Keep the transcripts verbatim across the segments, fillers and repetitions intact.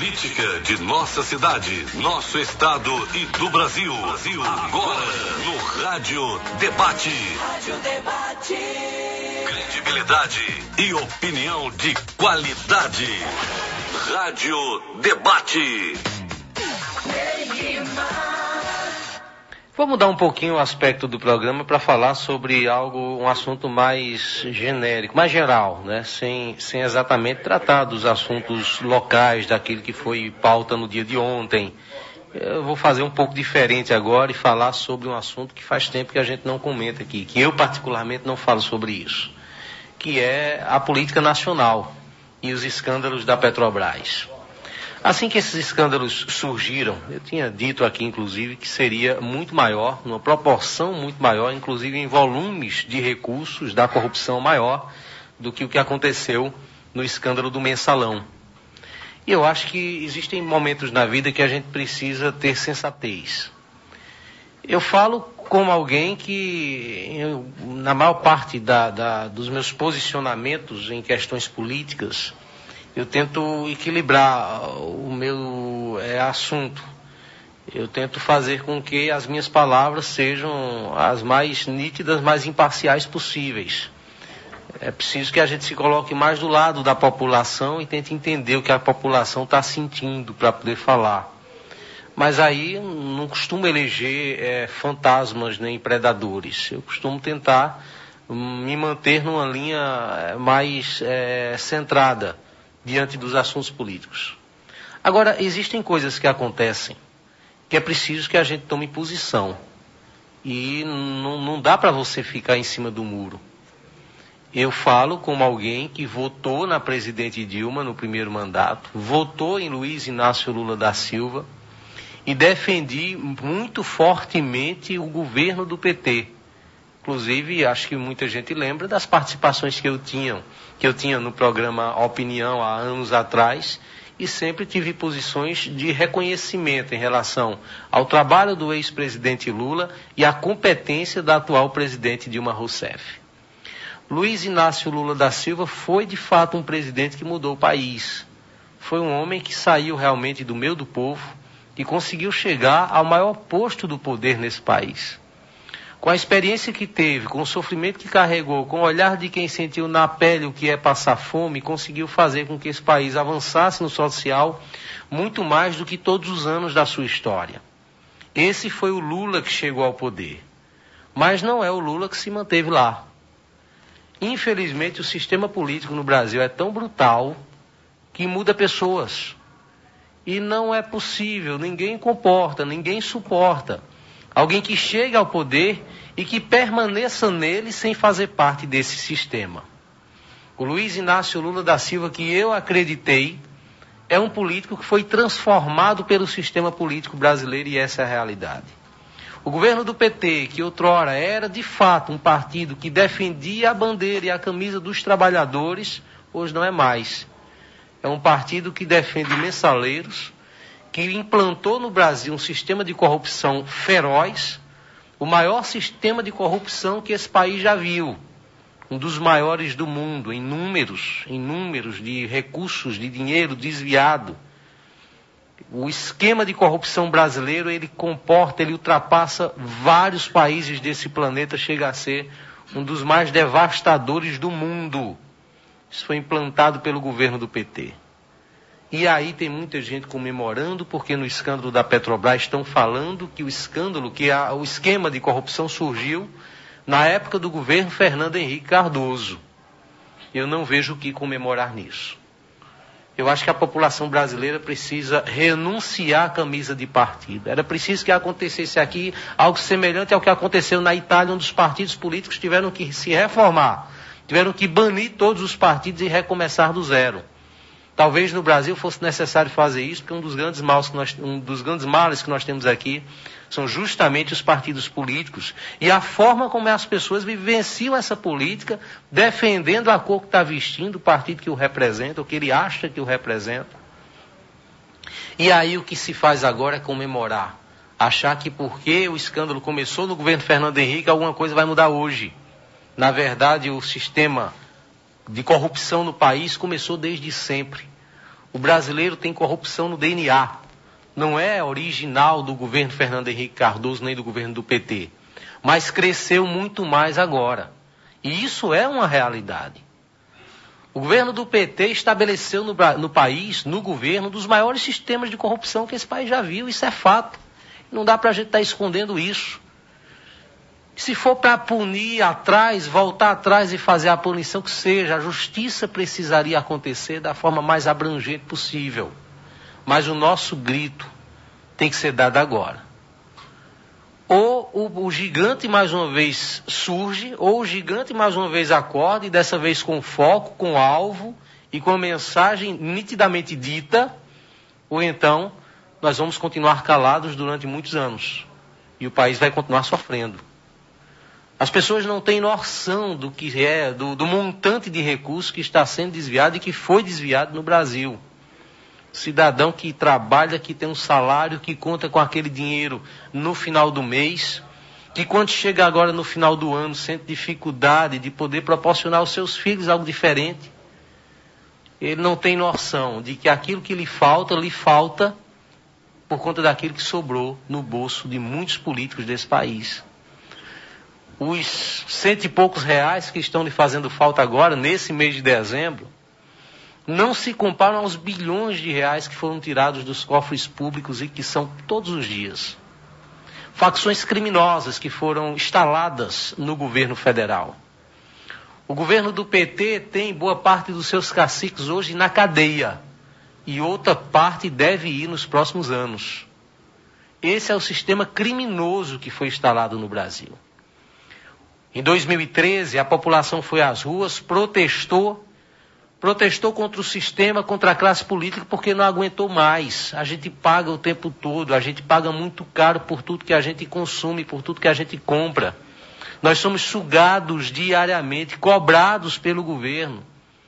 política de nossa cidade, nosso estado e do Brasil. Brasil. Agora no Rádio Debate. Rádio Debate. Credibilidade e opinião de qualidade. Rádio Debate. Vou mudar um pouquinho o aspecto do programa para falar sobre algo, um assunto mais genérico, mais geral, né? Sem, sem exatamente tratar dos assuntos locais, daquilo que foi pauta no dia de ontem. Eu vou fazer um pouco diferente agora e falar sobre um assunto que faz tempo que a gente não comenta aqui, que eu particularmente não falo sobre isso, que é a política nacional e os escândalos da Petrobras. Assim que esses escândalos surgiram, eu tinha dito aqui, inclusive, que seria muito maior, numa proporção muito maior, inclusive em volumes de recursos da corrupção maior do que o que aconteceu no escândalo do Mensalão. E eu acho que existem momentos na vida que a gente precisa ter sensatez. Eu falo como alguém que, eu, na maior parte da, da, dos meus posicionamentos em questões políticas, eu tento equilibrar o meu é, assunto. Eu tento fazer com que as minhas palavras sejam as mais nítidas, mais imparciais possíveis. É preciso que a gente se coloque mais do lado da população e tente entender o que a população está sentindo para poder falar. Mas aí não costumo eleger é, fantasmas nem predadores. Eu costumo tentar me manter numa linha mais é, centrada diante dos assuntos políticos. Agora, existem coisas que acontecem que é preciso que a gente tome posição. E não, não dá para você ficar em cima do muro. Eu falo como alguém que votou na presidente Dilma no primeiro mandato, votou em Luiz Inácio Lula da Silva e defendi muito fortemente o governo do P T. Inclusive, acho que muita gente lembra das participações que eu tinha, que eu tinha no programa Opinião há anos atrás, e sempre tive posições de reconhecimento em relação ao trabalho do ex-presidente Lula e à competência da atual presidente Dilma Rousseff. Luiz Inácio Lula da Silva foi, de fato, um presidente que mudou o país. Foi um homem que saiu realmente do meio do povo e conseguiu chegar ao maior posto do poder nesse país. Com a experiência que teve, com o sofrimento que carregou, com o olhar de quem sentiu na pele o que é passar fome, conseguiu fazer com que esse país avançasse no social muito mais do que todos os anos da sua história. Esse foi o Lula que chegou ao poder. Mas não é o Lula que se manteve lá. Infelizmente, o sistema político no Brasil é tão brutal que muda pessoas. E não é possível, ninguém comporta, ninguém suporta alguém que chegue ao poder e que permaneça nele sem fazer parte desse sistema. O Luiz Inácio Lula da Silva, que eu acreditei, é um político que foi transformado pelo sistema político brasileiro e essa é a realidade. O governo do P T, que outrora era de fato um partido que defendia a bandeira e a camisa dos trabalhadores, hoje não é mais. É um partido que defende mensaleiros, que implantou no Brasil um sistema de corrupção feroz, o maior sistema de corrupção que esse país já viu, um dos maiores do mundo, em números, em números de recursos, de dinheiro desviado. O esquema de corrupção brasileiro, ele comporta, ele ultrapassa vários países desse planeta, chega a ser um dos mais devastadores do mundo. Isso foi implantado pelo governo do P T. E aí tem muita gente comemorando, porque no escândalo da Petrobras estão falando que o escândalo, que a, o esquema de corrupção surgiu na época do governo Fernando Henrique Cardoso. Eu não vejo o que comemorar nisso. Eu acho que a população brasileira precisa renunciar à camisa de partido. Era preciso que acontecesse aqui algo semelhante ao que aconteceu na Itália, onde os partidos políticos tiveram que se reformar, tiveram que banir todos os partidos e recomeçar do zero. Talvez no Brasil fosse necessário fazer isso, porque um dos grandes males que nós, um dos grandes males que nós temos aqui são justamente os partidos políticos e a forma como as pessoas vivenciam essa política, defendendo a cor que está vestindo, o partido que o representa, o que ele acha que o representa. E aí o que se faz agora é comemorar, achar que porque o escândalo começou no governo Fernando Henrique, alguma coisa vai mudar hoje. Na verdade, o sistema de corrupção no país começou desde sempre. O brasileiro tem corrupção no D N A. Não é original do governo Fernando Henrique Cardoso nem do governo do P T. Mas cresceu muito mais agora. E isso é uma realidade. O governo do P T estabeleceu no, no país, no governo, um dos maiores sistemas de corrupção que esse país já viu. Isso é fato. Não dá para a gente estar escondendo isso. Se for para punir atrás, voltar atrás e fazer a punição que seja, a justiça precisaria acontecer da forma mais abrangente possível. Mas o nosso grito tem que ser dado agora. Ou o, o gigante mais uma vez surge, ou o gigante mais uma vez acorda, e dessa vez com foco, com alvo e com a mensagem nitidamente dita, ou então nós vamos continuar calados durante muitos anos. E o país vai continuar sofrendo. As pessoas não têm noção do que é, do, do montante de recursos que está sendo desviado e que foi desviado no Brasil. Cidadão que trabalha, que tem um salário, que conta com aquele dinheiro no final do mês, que quando chega agora no final do ano sente dificuldade de poder proporcionar aos seus filhos algo diferente. Ele não tem noção de que aquilo que lhe falta, lhe falta por conta daquilo que sobrou no bolso de muitos políticos desse país. Os cento e poucos reais que estão lhe fazendo falta agora, nesse mês de dezembro, não se comparam aos bilhões de reais que foram tirados dos cofres públicos e que são todos os dias. Facções criminosas que foram instaladas no governo federal. O governo do P T tem boa parte dos seus caciques hoje na cadeia e outra parte deve ir nos próximos anos. Esse é o sistema criminoso que foi instalado no Brasil. Em dois mil e treze, a população foi às ruas, protestou, protestou contra o sistema, contra a classe política, porque não aguentou mais. A gente paga o tempo todo, a gente paga muito caro por tudo que a gente consome, por tudo que a gente compra. Nós somos sugados diariamente, cobrados pelo governo.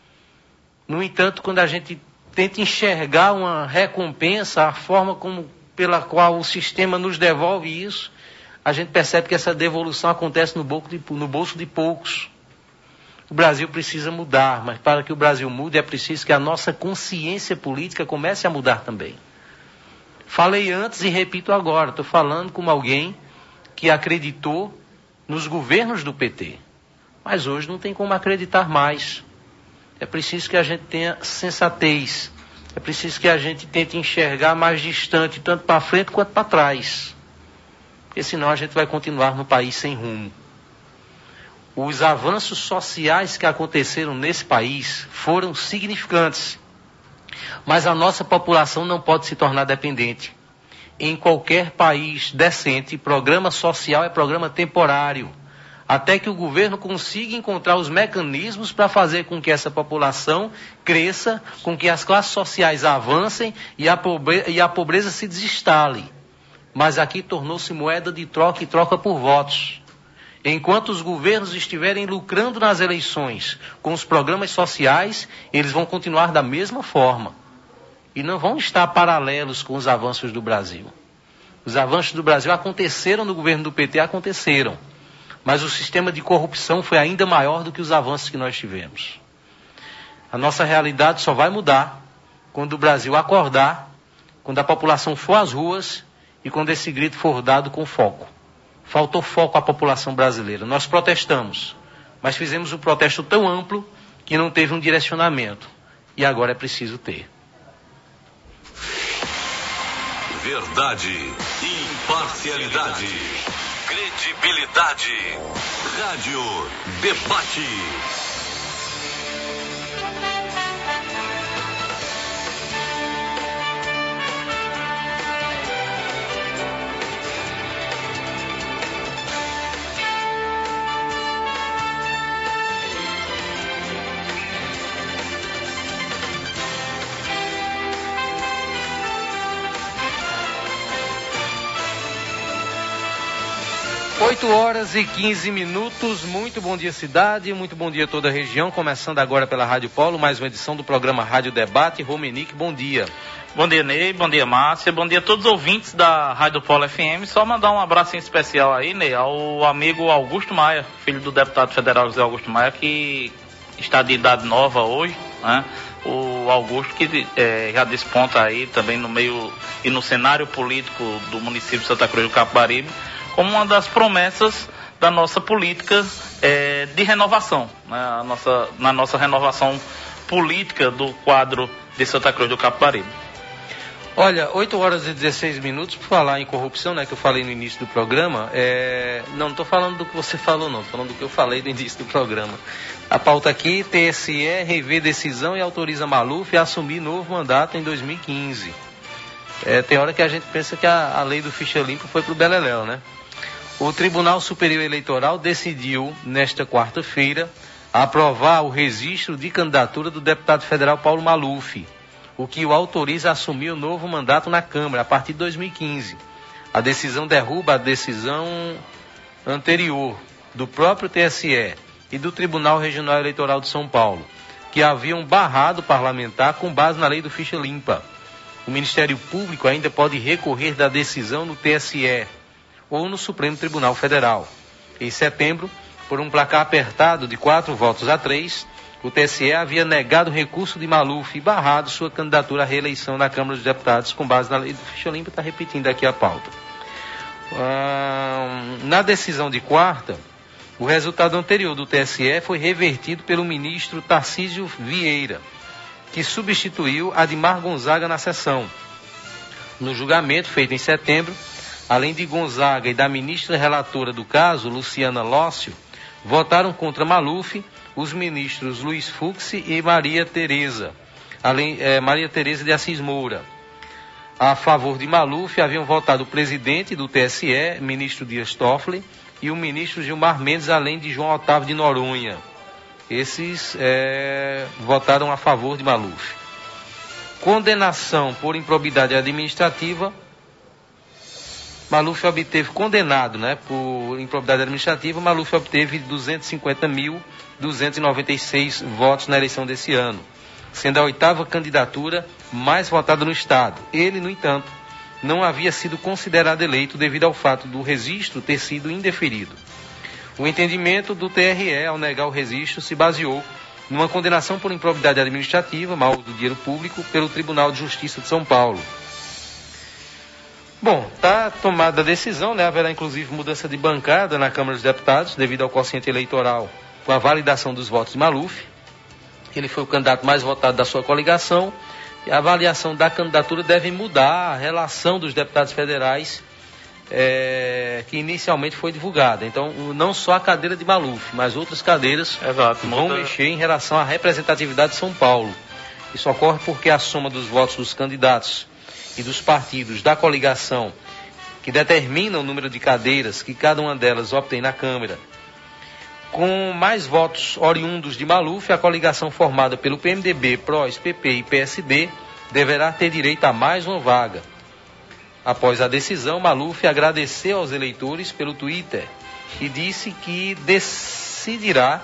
No entanto, quando a gente tenta enxergar uma recompensa, a forma como, pela qual o sistema nos devolve isso, a gente percebe que essa devolução acontece no bolso de, no bolso de poucos. O Brasil precisa mudar, mas para que o Brasil mude é preciso que a nossa consciência política comece a mudar também. Falei antes e repito agora, estou falando como alguém que acreditou nos governos do P T. Mas hoje não tem como acreditar mais. É preciso que a gente tenha sensatez. É preciso que a gente tente enxergar mais distante, tanto para frente quanto para trás. Porque senão a gente vai continuar no país sem rumo. Os avanços sociais que aconteceram nesse país foram significantes. Mas a nossa população não pode se tornar dependente. Em qualquer país decente, programa social é programa temporário. Até que o governo consiga encontrar os mecanismos para fazer com que essa população cresça, com que as classes sociais avancem e a pobreza, e a pobreza se desinstale. Mas aqui tornou-se moeda de troca e troca por votos. Enquanto os governos estiverem lucrando nas eleições com os programas sociais, eles vão continuar da mesma forma. E não vão estar paralelos com os avanços do Brasil. Os avanços do Brasil aconteceram no governo do P T, aconteceram. Mas o sistema de corrupção foi ainda maior do que os avanços que nós tivemos. A nossa realidade só vai mudar quando o Brasil acordar, quando a população for às ruas e quando esse grito for dado com foco. Faltou foco à população brasileira. Nós protestamos, mas fizemos um protesto tão amplo que não teve um direcionamento. E agora é preciso ter. Verdade, imparcialidade, credibilidade. Rádio Debate. oito horas e quinze minutos, muito bom dia cidade, muito bom dia a toda a região, começando agora pela Rádio Polo, mais uma edição do programa Rádio Debate. Romenique, bom dia. Bom dia, Ney, bom dia, Márcia, bom dia a todos os ouvintes da Rádio Polo F M. Só mandar um abraço em especial aí, Ney, ao amigo Augusto Maia, filho do deputado federal José Augusto Maia, que está de idade nova hoje. né? O Augusto que é, já desponta aí também no meio e no cenário político do município de Santa Cruz do Capibaribe como uma das promessas da nossa política é, de renovação, né? A nossa, na nossa renovação política do quadro de Santa Cruz do Capibaribe. Olha, oito horas e dezesseis minutos, por falar em corrupção, né, que eu falei no início do programa, é... não, não estou falando do que você falou não, estou falando do que eu falei no início do programa. A pauta aqui, T S E revê decisão e autoriza Maluf a assumir novo mandato em dois mil e quinze. É, tem hora que a gente pensa que a, a lei do ficha limpa foi pro beleléu, né? O Tribunal Superior Eleitoral decidiu, nesta quarta-feira, aprovar o registro de candidatura do deputado federal Paulo Maluf, o que o autoriza a assumir o novo mandato na Câmara a partir de dois mil e quinze. A decisão derruba a decisão anterior do próprio T S E e do Tribunal Regional Eleitoral de São Paulo, que haviam barrado o parlamentar com base na lei do ficha limpa. O Ministério Público ainda pode recorrer da decisão no T S E ou no Supremo Tribunal Federal. Em setembro, por um placar apertado de quatro votos a três, o T S E havia negado o recurso de Maluf e barrado sua candidatura à reeleição na Câmara dos Deputados com base na lei do ficha limpa. Está repetindo aqui a pauta. Ah, na decisão de quarta, o resultado anterior do T S E foi revertido pelo ministro Tarcísio Vieira, que substituiu Admar Gonzaga na sessão. No julgamento feito em setembro, além de Gonzaga e da ministra relatora do caso, Luciana Lócio, votaram contra Maluf os ministros Luiz Fux e Maria Tereza, além, eh, Maria Tereza de Assis Moura. A favor de Maluf haviam votado o presidente do T S E, ministro Dias Toffoli, e o ministro Gilmar Mendes, além de João Otávio de Noronha. Esses eh, votaram a favor de Maluf. Condenação por improbidade administrativa. Maluf obteve, condenado, né, por improbidade administrativa, Maluf obteve duzentos e cinquenta mil duzentos e noventa e seis votos na eleição desse ano, sendo a oitava candidatura mais votada no Estado. Ele, no entanto, não havia sido considerado eleito devido ao fato do registro ter sido indeferido. O entendimento do T R E ao negar o registro se baseou numa condenação por improbidade administrativa, mau uso do dinheiro público, pelo Tribunal de Justiça de São Paulo. Bom, está tomada a decisão, né? Haverá inclusive mudança de bancada na Câmara dos Deputados devido ao quociente eleitoral com a validação dos votos de Maluf. Ele foi o candidato mais votado da sua coligação e a avaliação da candidatura deve mudar a relação dos deputados federais é, que inicialmente foi divulgada. Então, não só a cadeira de Maluf, mas outras cadeiras Exato, vão muda... mexer em relação à representatividade de São Paulo. Isso ocorre porque a soma dos votos dos candidatos e dos partidos da coligação, que determinam o número de cadeiras que cada uma delas obtém na Câmara, com mais votos oriundos de Maluf, a coligação formada pelo P M D B, P R O S, P P e P S D deverá ter direito a mais uma vaga. Após a decisão, Maluf agradeceu aos eleitores pelo Twitter e disse que decidirá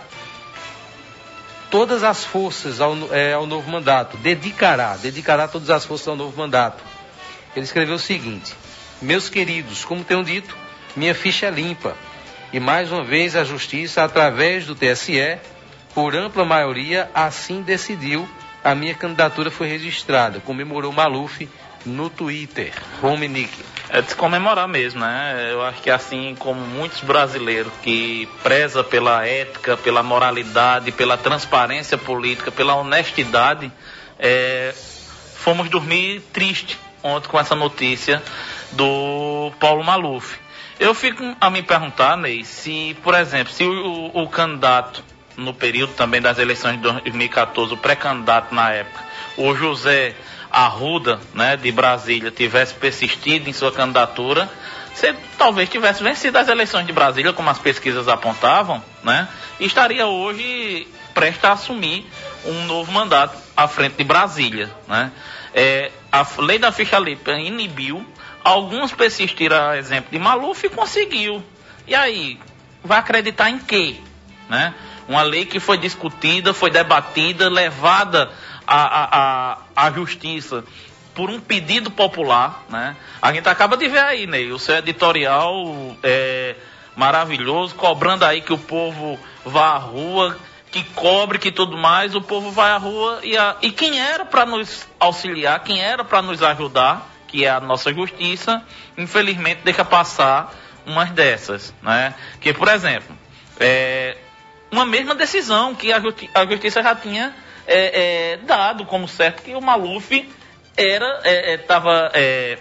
todas as forças ao, é, ao novo mandato, dedicará, dedicará todas as forças ao novo mandato. Ele escreveu o seguinte: meus queridos, como tenho dito, minha ficha é limpa. E mais uma vez a Justiça, através do T S E, por ampla maioria, assim decidiu, a minha candidatura foi registrada. Comemorou Maluf no Twitter. Rominique. É de se comemorar mesmo, né? Eu acho que assim como muitos brasileiros que preza pela ética, pela moralidade, pela transparência política, pela honestidade, é, fomos dormir triste ontem com essa notícia do Paulo Maluf. Eu fico a me perguntar, Ney, se, por exemplo, se o, o, o candidato, no período também das eleições de dois mil e quatorze, o pré-candidato na época, o José Arruda, né, de Brasília, tivesse persistido em sua candidatura, você talvez tivesse vencido as eleições de Brasília, como as pesquisas apontavam, né, e estaria hoje prestes a assumir um novo mandato à frente de Brasília, né. É, a lei da ficha limpa inibiu. Alguns persistiram, a exemplo de Maluf, e conseguiu. E aí, vai acreditar em quê? Né? Uma lei que foi discutida, foi debatida, levada à, à, à, à justiça por um pedido popular. Né? A gente acaba de ver aí, Ney, o seu editorial é, maravilhoso, cobrando aí que o povo vá à rua, que cobre, que tudo mais, o povo vai à rua e, a, e quem era para nos auxiliar, quem era para nos ajudar, que é a nossa justiça, infelizmente deixa passar umas dessas, né? Que, por exemplo, é, uma mesma decisão que a, justi- a justiça já tinha é, é, dado como certo, que o Maluf era, estava é, é,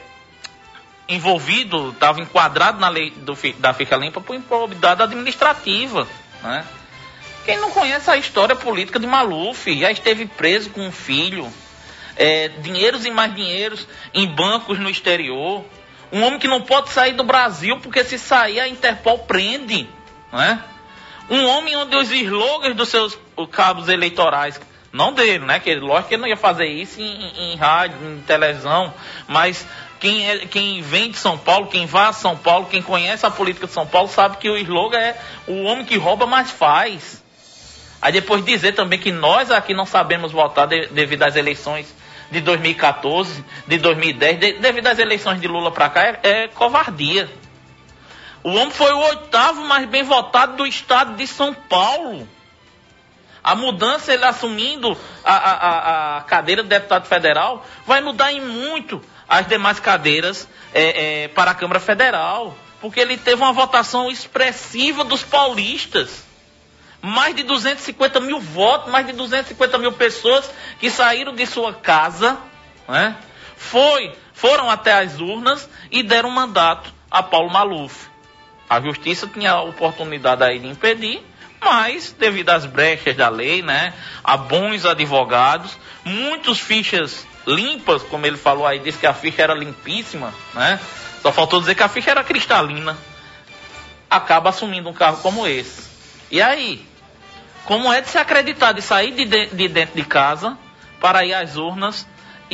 envolvido, estava enquadrado na lei do, da Ficha Limpa por improbidade administrativa, né? Quem não conhece a história política de Maluf, já esteve preso com um filho, é, dinheiros e mais dinheiros em bancos no exterior, um homem que não pode sair do Brasil porque se sair a Interpol prende, né? Um homem onde os slogans dos seus cabos eleitorais, não dele, né? Que lógico que ele não ia fazer isso em, em, em rádio, em televisão, mas quem, é, quem vem de São Paulo, quem vai a São Paulo, quem conhece a política de São Paulo, sabe que o slogan é o homem que rouba mais faz. Aí depois dizer também que nós aqui não sabemos votar de, devido às eleições de dois mil e quatorze, de dois mil e dez, de, devido às eleições de Lula para cá, é, é covardia. O homem foi o oitavo mais bem votado do estado de São Paulo. A mudança, ele assumindo a, a, a cadeira de deputado federal, vai mudar em muito as demais cadeiras é, é, para a Câmara Federal. Porque ele teve uma votação expressiva dos paulistas. Mais de duzentos e cinquenta mil votos, mais de duzentas e cinquenta mil pessoas que saíram de sua casa, né, foi, foram até as urnas e deram mandato a Paulo Maluf. A justiça tinha a oportunidade aí de impedir, mas devido às brechas da lei, né, a bons advogados, muitos fichas limpas, como ele falou aí, disse que a ficha era limpíssima, né, só faltou dizer que a ficha era cristalina, acaba assumindo um cargo como esse. E aí? Como é de se acreditar, de sair de, de, de dentro de casa para ir às urnas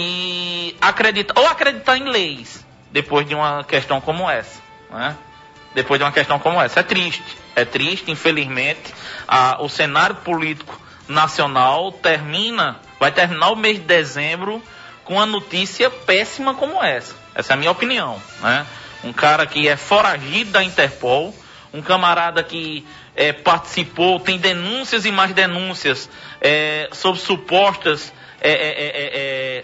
e acreditar, ou acreditar em leis, depois de uma questão como essa, né? Depois de uma questão como essa. É triste, é triste, infelizmente, a, o cenário político nacional termina, vai terminar o mês de dezembro com uma notícia péssima como essa. Essa é a minha opinião, né? Um cara que é foragido da Interpol, um camarada que é, participou, tem denúncias e mais denúncias é, sobre supostas é, é, é, é,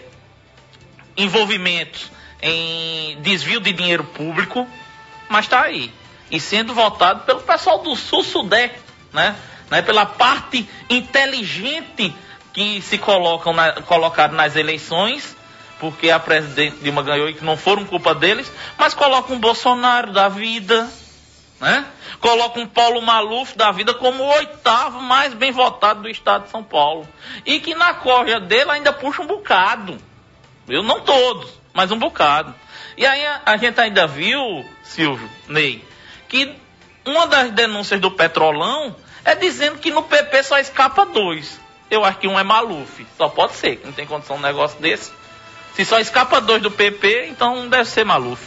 envolvimentos em desvio de dinheiro público, mas está aí. E sendo votado pelo pessoal do Sul-Sudeste, né? né? Pela parte inteligente que se colocam na, colocaram nas eleições, porque a presidente Dilma ganhou e que não foram culpa deles, mas colocam um Bolsonaro da vida, né? Coloca um Paulo Maluf da vida como o oitavo mais bem votado do estado de São Paulo. E que na corja dele ainda puxa um bocado. Eu não todos, mas um bocado. E aí a, a gente ainda viu, Silvio, Ney, que uma das denúncias do Petrolão é dizendo que no P P só escapa dois. Eu acho que um é Maluf. Só pode ser, que não tem condição de um negócio desse. Se só escapa dois do P P, então deve ser Maluf.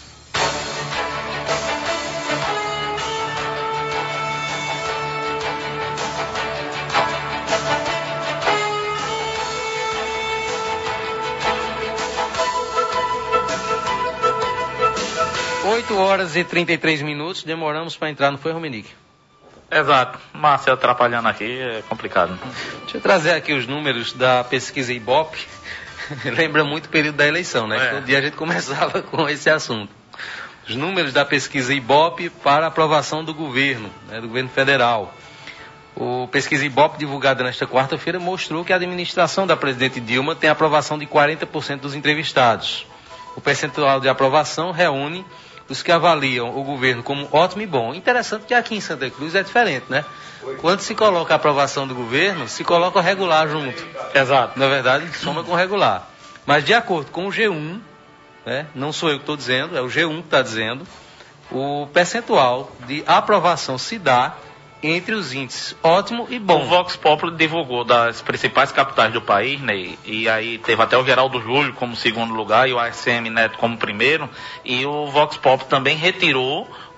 oito horas e trinta e três minutos, demoramos para entrar, não foi, Romenick? Exato. Márcio atrapalhando aqui é complicado. Deixa eu trazer aqui os números da pesquisa Ibope. Lembra muito o período da eleição, né? É. Todo dia a gente começava com esse assunto. Os números da pesquisa Ibope para aprovação do governo, né, do governo federal. O pesquisa Ibope, divulgada nesta quarta-feira, mostrou que a administração da presidente Dilma tem aprovação de quarenta por cento dos entrevistados. O percentual de aprovação reúne os que avaliam o governo como ótimo e bom. Interessante que aqui em Santa Cruz é diferente, né? Quando se coloca a aprovação do governo, se coloca o regular junto. Exato. Na verdade, soma com o regular. Mas de acordo com o G um, né, não sou eu que estou dizendo, é o G um que está dizendo, o percentual de aprovação se dá entre os índices ótimo e bom. O Vox Populi divulgou das principais capitais do país, né, e aí teve até o Geraldo Júlio como segundo lugar e o A S M Neto como primeiro, e o Vox Populi também retirou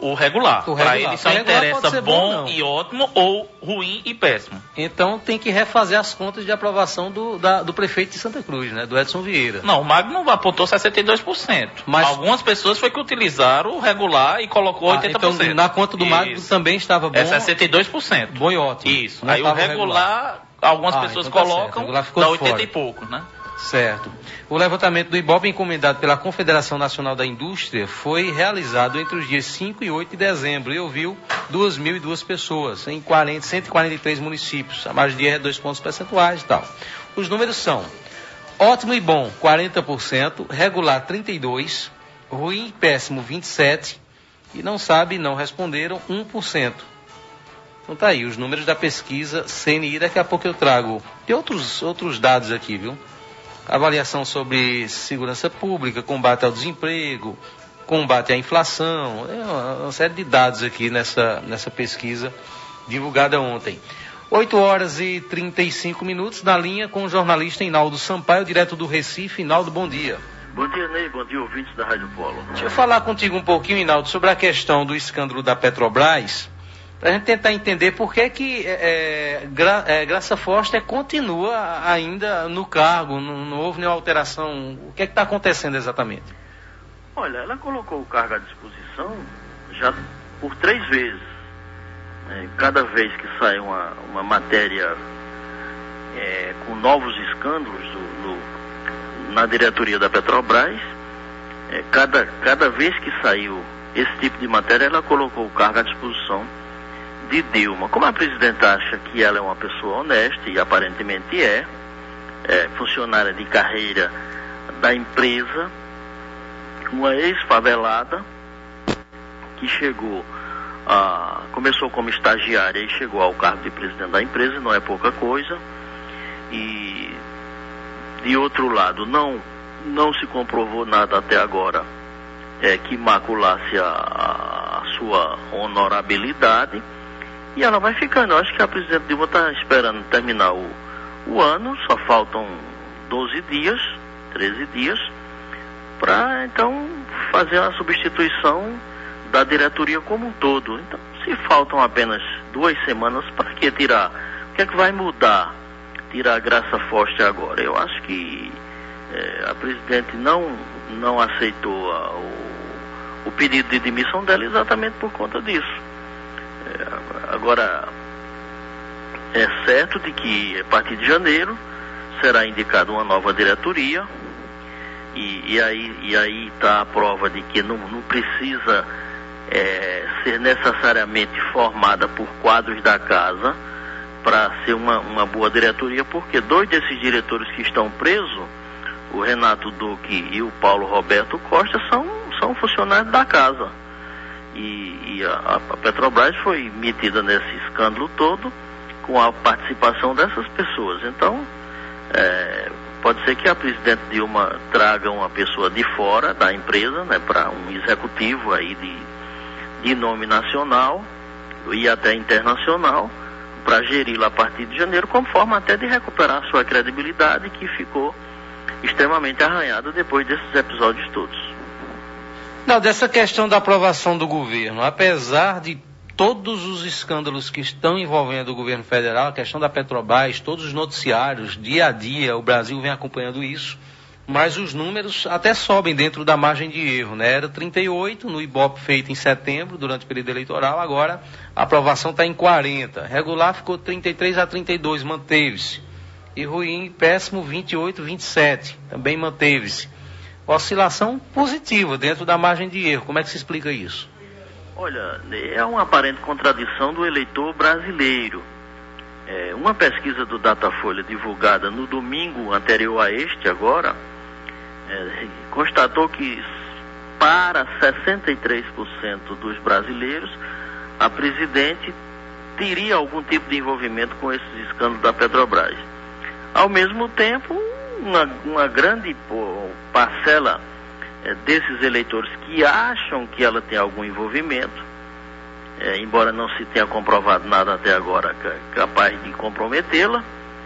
o regular. Para ele só interessa bom bom, e ótimo ou ruim e péssimo. Então tem que refazer as contas de aprovação do, da, do prefeito de Santa Cruz, né? Do Edson Vieira. Não, o Magno apontou sessenta e dois por cento. Mas algumas pessoas foi que utilizaram o regular e colocou ah, oitenta por cento. Então na conta do Magno Isso. também estava bom. É sessenta e dois por cento. Bom e ótimo. Isso. Não Aí o regular, regular, algumas ah, pessoas então tá colocam, dá oitenta e pouco, né? Certo. O levantamento do Ibope encomendado pela Confederação Nacional da Indústria foi realizado entre os dias cinco e oito de dezembro e ouviu duas mil e duas pessoas em quarenta, cento e quarenta e três municípios. A margem de erro é dois pontos percentuais e tal. Os números são ótimo e bom, quarenta por cento, regular, trinta e dois por cento, ruim e péssimo, vinte e sete por cento e não sabe, não responderam, um por cento. Então tá aí, os números da pesquisa C N I, daqui a pouco eu trago. Tem outros, outros dados aqui, viu? Avaliação sobre segurança pública, combate ao desemprego, combate à inflação, é uma, uma série de dados aqui nessa, nessa pesquisa divulgada ontem. oito horas e trinta e cinco minutos, na linha com o jornalista Inaldo Sampaio, direto do Recife. Inaldo, bom dia. Bom dia, Ney, bom dia, ouvintes da Rádio Polo. Deixa eu falar contigo um pouquinho, Inaldo, sobre a questão do escândalo da Petrobras, para a gente tentar entender por que que é, Gra, é, Graça Foster continua ainda no cargo, não, não houve nenhuma alteração. O que é que está acontecendo exatamente? Olha, ela colocou o cargo à disposição já por três vezes. É, cada vez que sai uma, uma matéria é, com novos escândalos do, do, na diretoria da Petrobras, é, cada, cada vez que saiu esse tipo de matéria, ela colocou o cargo à disposição de Dilma. Como a presidenta acha que ela é uma pessoa honesta, e aparentemente é, é funcionária de carreira da empresa, uma ex-favelada que chegou a, começou como estagiária e chegou ao cargo de presidente da empresa, não é pouca coisa, e de outro lado não, não se comprovou nada até agora é, que maculasse a, a sua honorabilidade. E ela vai ficando. Eu acho que a presidente Dilma está esperando terminar o, o ano, só faltam doze dias, treze dias, para então fazer a substituição da diretoria como um todo. Então, se faltam apenas duas semanas, para que tirar? O que é que vai mudar? Tirar a Graça Foster agora? Eu acho que é, a presidente não, não aceitou a, o, o pedido de demissão dela exatamente por conta disso. Agora, é certo de que a partir de janeiro será indicada uma nova diretoria e, e aí e aí está a prova de que não, não precisa é, ser necessariamente formada por quadros da casa para ser uma, uma boa diretoria, porque dois desses diretores que estão presos, o Renato Duque e o Paulo Roberto Costa, são, são funcionários da casa. E, e a, a Petrobras foi metida nesse escândalo todo com a participação dessas pessoas. Então, é, pode ser que a presidente Dilma traga uma pessoa de fora da empresa, né, para um executivo aí de, de nome nacional e até internacional, para geri-la a partir de janeiro, como forma até de recuperar sua credibilidade, que ficou extremamente arranhada depois desses episódios todos. Não, dessa questão da aprovação do governo, apesar de todos os escândalos que estão envolvendo o governo federal, a questão da Petrobras, todos os noticiários, dia a dia, o Brasil vem acompanhando isso, mas os números até sobem dentro da margem de erro, né? Era trinta e oito no Ibope feito em setembro, durante o período eleitoral, agora a aprovação está em quarenta. Regular ficou trinta e três a trinta e dois, manteve-se. E ruim e péssimo, vinte e oito a vinte e sete, também manteve-se. Oscilação positiva dentro da margem de erro. Como é que se explica isso? Olha, é uma aparente contradição do eleitor brasileiro. É, uma pesquisa do Datafolha divulgada no domingo anterior a este agora, é, constatou que para sessenta e três por cento dos brasileiros, a presidente teria algum tipo de envolvimento com esses escândalos da Petrobras. Ao mesmo tempo, uma, uma grande pô, parcela é, desses eleitores que acham que ela tem algum envolvimento, é, embora não se tenha comprovado nada até agora capaz de comprometê-la,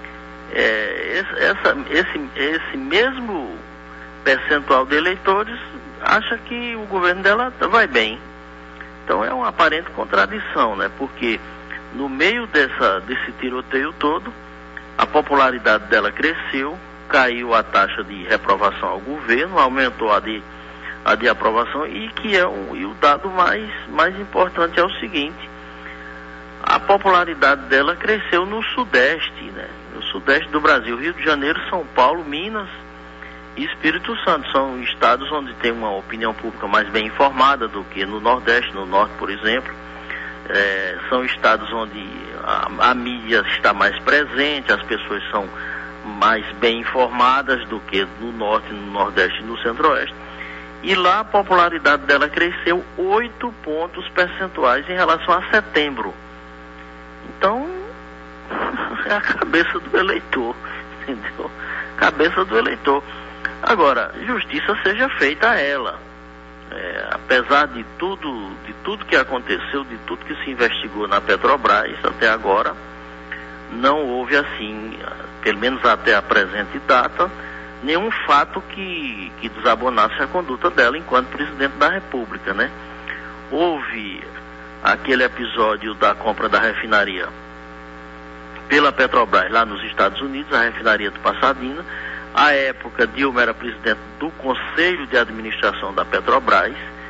é, essa, esse, esse mesmo percentual de eleitores acha que o governo dela vai bem. Então é uma aparente contradição, né? Porque no meio dessa, desse tiroteio todo, a popularidade dela cresceu, caiu a taxa de reprovação ao governo, aumentou a de, a de aprovação, e que é um, e o dado mais, mais importante é o seguinte: a popularidade dela cresceu no Sudeste, né? No Sudeste do Brasil, Rio de Janeiro, São Paulo, Minas e Espírito Santo. São estados onde tem uma opinião pública mais bem informada do que no Nordeste, no Norte, por exemplo. É, são estados onde a, a mídia está mais presente, as pessoas são mais bem informadas do que no Norte, no Nordeste e no Centro-Oeste. E lá a popularidade dela cresceu oito pontos percentuais em relação a setembro. Então, é a cabeça do eleitor, entendeu? Cabeça do eleitor. Agora, justiça seja feita a ela. É, apesar de tudo, de tudo que aconteceu, de tudo que se investigou na Petrobras até agora, não houve assim, pelo menos até a presente data, nenhum fato que, que desabonasse a conduta dela enquanto presidente da República, né? Houve aquele episódio da compra da refinaria pela Petrobras lá nos Estados Unidos, a refinaria do Pasadena. À época, Dilma era presidente do Conselho de Administração da Petrobras.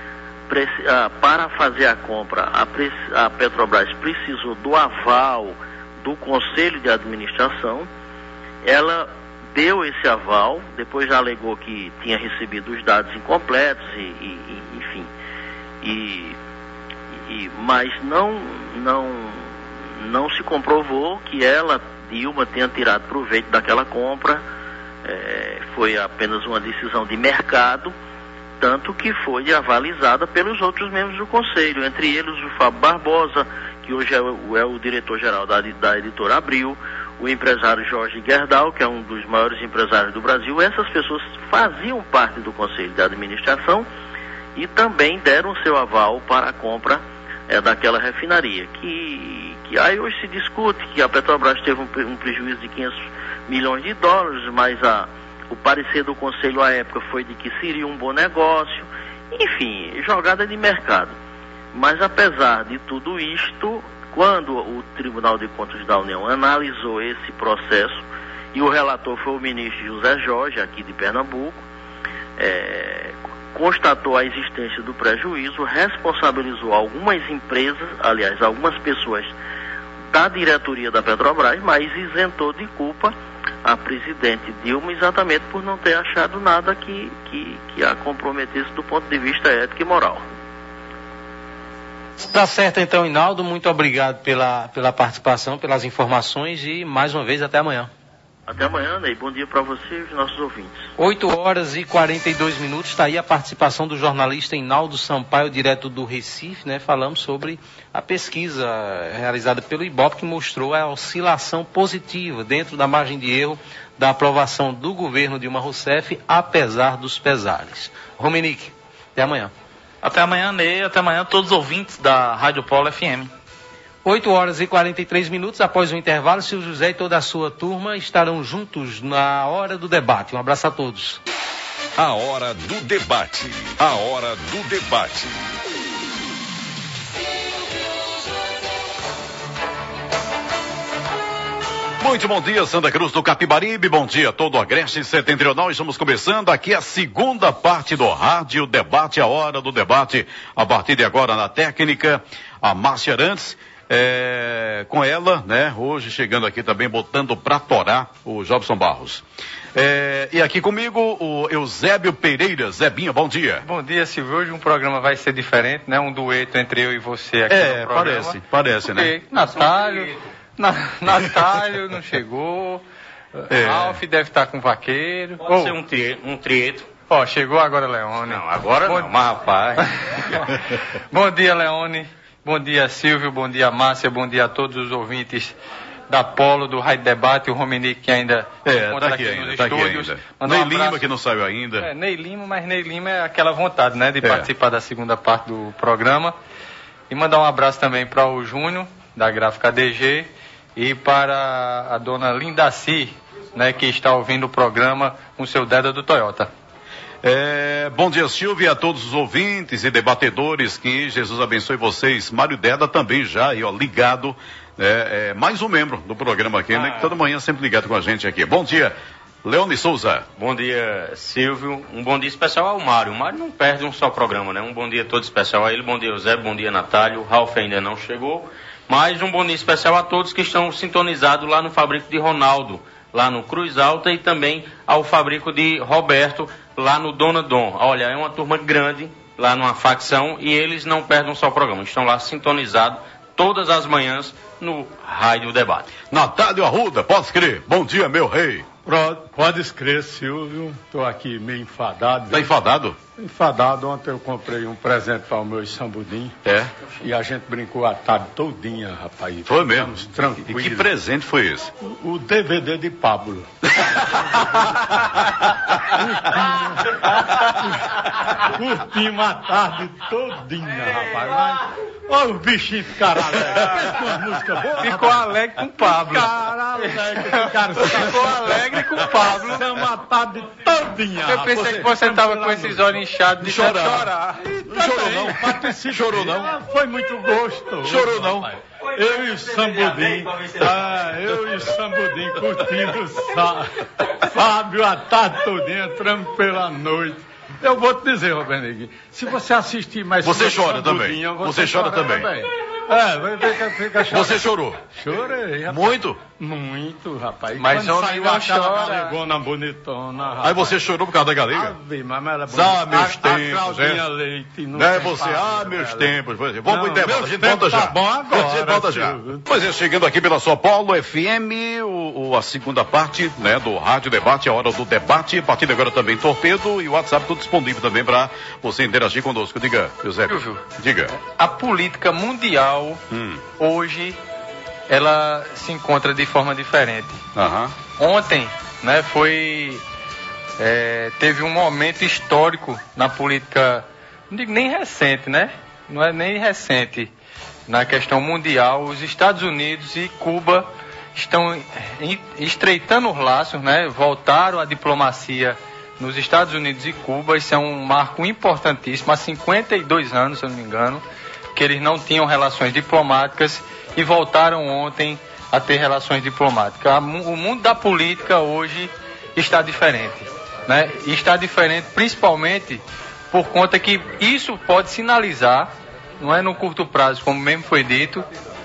Para fazer a compra, a Petrobras precisou do aval do Conselho de Administração. Ela deu esse aval, depois já alegou que tinha recebido os dados incompletos, e, e, enfim. E, e, mas não, não, não se comprovou que ela, Dilma, tenha tirado proveito daquela compra. É, foi apenas uma decisão de mercado, tanto que foi avalizada pelos outros membros do Conselho, entre eles o Fábio Barbosa, que hoje é o, é o diretor-geral da, da editora Abril, o empresário Jorge Gerdau, que é um dos maiores empresários do Brasil. Essas pessoas faziam parte do Conselho de Administração e também deram seu aval para a compra é, daquela refinaria, que, que aí hoje se discute que a Petrobras teve um, um prejuízo de quinhentos milhões de dólares, mas a, o parecer do Conselho à época foi de que seria um bom negócio. Enfim, jogada de mercado. Mas apesar de tudo isto, quando o Tribunal de Contas da União analisou esse processo, e o relator foi o ministro José Jorge, aqui de Pernambuco, é, constatou a existência do prejuízo, responsabilizou algumas empresas, aliás, algumas pessoas da diretoria da Petrobras, mas isentou de culpa a presidente Dilma, exatamente por não ter achado nada que, que, que a comprometesse do ponto de vista ético e moral. Tá certo então, Hinaldo, muito obrigado pela, pela participação, pelas informações, e mais uma vez até amanhã. Até amanhã, Ney. Bom dia para você e os nossos ouvintes. oito horas e quarenta e dois minutos, está aí a participação do jornalista Hinaldo Sampaio, direto do Recife, né? Falamos sobre a pesquisa realizada pelo Ibope, que mostrou a oscilação positiva dentro da margem de erro da aprovação do governo Dilma Rousseff, apesar dos pesares. Romenick, até amanhã. Até amanhã, Ney. Até amanhã, todos os ouvintes da Rádio Polo F M. oito horas e quarenta e três minutos, após o intervalo, Silvio José e toda a sua turma estarão juntos na Hora do Debate. Um abraço a todos. A Hora do Debate. A Hora do Debate. Muito bom dia, Santa Cruz do Capibaribe, bom dia todo o Agreste Setentrional. Estamos começando aqui a segunda parte do Rádio Debate, a Hora do Debate. A partir de agora na técnica, a Márcia Arantes. É, com ela, né, hoje chegando aqui também, botando pra torar o Jobson Barros. É, e aqui comigo o Eusébio Pereira. Zebinha, bom dia. Bom dia, Silvio. Hoje um programa vai ser diferente, né? Um dueto entre eu e você aqui é, no programa. parece, parece, porque né? Natália, na, Natália não chegou, é. Ralf deve estar com vaqueiro. Pode oh. ser um, tri, um trieto. Ó, oh, chegou agora, Leone. Não, agora bom... não, mas rapaz. Bom dia, Leone. Bom dia, Silvio, bom dia, Márcia, bom dia a todos os ouvintes da Polo, do Rádio Debate, o Romenick que ainda é, encontra tá aqui, aqui ainda, nos tá estúdios. Aqui ainda. Ney um Lima que não saiu ainda. É, Ney Lima, mas Ney Lima é aquela vontade, né, de é. participar da segunda parte do programa. E mandar um abraço também para o Júnior, da Gráfica D G, e para a dona Lindaci, né, que está ouvindo o programa com seu Deda do Toyota. É, bom dia, Silvia, a todos os ouvintes e debatedores, que Jesus abençoe vocês. Mário Deda também já aí, ó, ligado, é, é, mais um membro do programa aqui, ah, né, que toda manhã sempre ligado com a gente aqui. Bom dia, Leone Souza. Bom dia, Silvio. Um bom dia especial ao Mário. O Mário não perde um só programa, né? Um bom dia todo especial a ele. Bom dia, Eusébio. Bom dia, Natália. O Ralf ainda não chegou. Mas um bom dia especial a todos que estão sintonizados lá no Fabrico de Ronaldo, lá no Cruz Alta, e também ao Fabrico de Roberto, lá no Dona Dom. Olha, é uma turma grande lá numa facção e eles não perdem um só programa. Estão lá sintonizados todas as manhãs no Rádio Debate. Natálio Arruda, pode crer. Bom dia, meu rei. Pode escrever, Silvio. Estou aqui meio enfadado. Está enfadado? Enfadado. Ontem eu comprei um presente para o meu sambudim. É? E a gente brincou a tarde todinha, rapaz. Foi mesmo? Tranquilo. E que presente foi esse? O, o D V D de Pablo. Curtimos a tarde todinha, rapaz. Mas, olha os bichinhos ficaram alegres. Com a música boa. Ficou rapaz. alegre com o Pablo. Ficaram alegres. Ficou alegre com o Pablo. Ficamos a tarde todinha. Eu pensei você, que você estava com esses olhos inchados de chorar. chorar. Não chorou não. Participe. Chorou não. Ah, foi muito gostoso. Chorou não. Rapaz. Eu e o Sambudim, ah, eu e o Sambudim curtindo o Fábio a tarde todinha, entramos pela noite. Eu vou te dizer, Roberto Neguinho, se você assistir mais... Você chora também, você, você chora também. também. É, fica, fica chorando. Você chorou? Chorei, rapaz. Muito? Muito, rapaz. Mas homem não chora. Galegona bonitona, rapaz. Aí você chorou por causa da galega? Ave, mas ela é ah, meus tempos, a Claudinha é? Leite. Não é você, ah, meus ela. tempos. Vamos pro intervalo, a gente volta já. Tá bom agora. A gente volta já. Pois é, chegando aqui pela São Paulo F M, o, o, a segunda parte, né, do Rádio Debate, a hora do debate. A partir de agora também Torpedo e o WhatsApp tudo disponível também para você interagir conosco. Diga, José. Diga. A política mundial hum. hoje... ela se encontra de forma diferente. Uhum. Ontem, né, foi é, teve um momento histórico na política, não digo nem recente, né? Não é nem recente na questão mundial. Os Estados Unidos e Cuba estão estreitando os laços, né? Voltaram à diplomacia nos Estados Unidos e Cuba. Isso é um marco importantíssimo. Há cinquenta e dois anos, se eu não me engano, que eles não tinham relações diplomáticas e voltaram ontem a ter relações diplomáticas. O mundo da política hoje está diferente, né? E está diferente principalmente por conta que isso pode sinalizar, não é no curto prazo, como mesmo foi dito,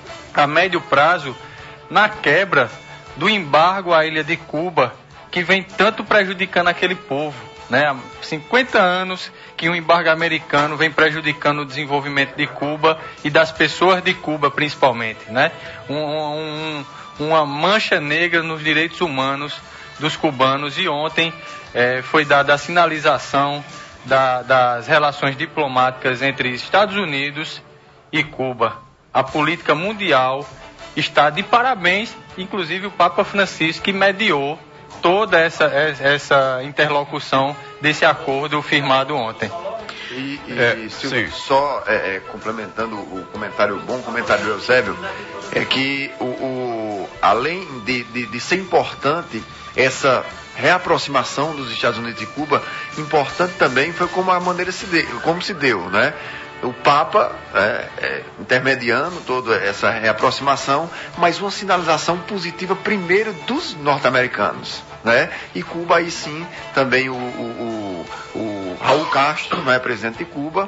a médio prazo, na quebra do embargo à ilha de Cuba, que vem tanto prejudicando aquele povo, né? Há cinquenta anos que o embargo americano vem prejudicando o desenvolvimento de Cuba e das pessoas de Cuba, principalmente, né? Um, um, uma mancha negra nos direitos humanos dos cubanos. E ontem eh, foi dada a sinalização da, das relações diplomáticas entre Estados Unidos e Cuba. A política mundial está de parabéns, inclusive o Papa Francisco, que mediou toda essa, essa interlocução desse acordo firmado ontem. E, e é, Silvio, só é, é, complementando o comentário, o bom comentário do Eusébio, é que o, o, além de, de, de ser importante essa reaproximação dos Estados Unidos e Cuba, importante também foi como a maneira se deu, como se deu, né? O Papa é, é, intermediando toda essa reaproximação, mas uma sinalização positiva primeiro dos norte-americanos, né? E Cuba aí sim, também o, o, o, o Raul Castro, né, presidente de Cuba,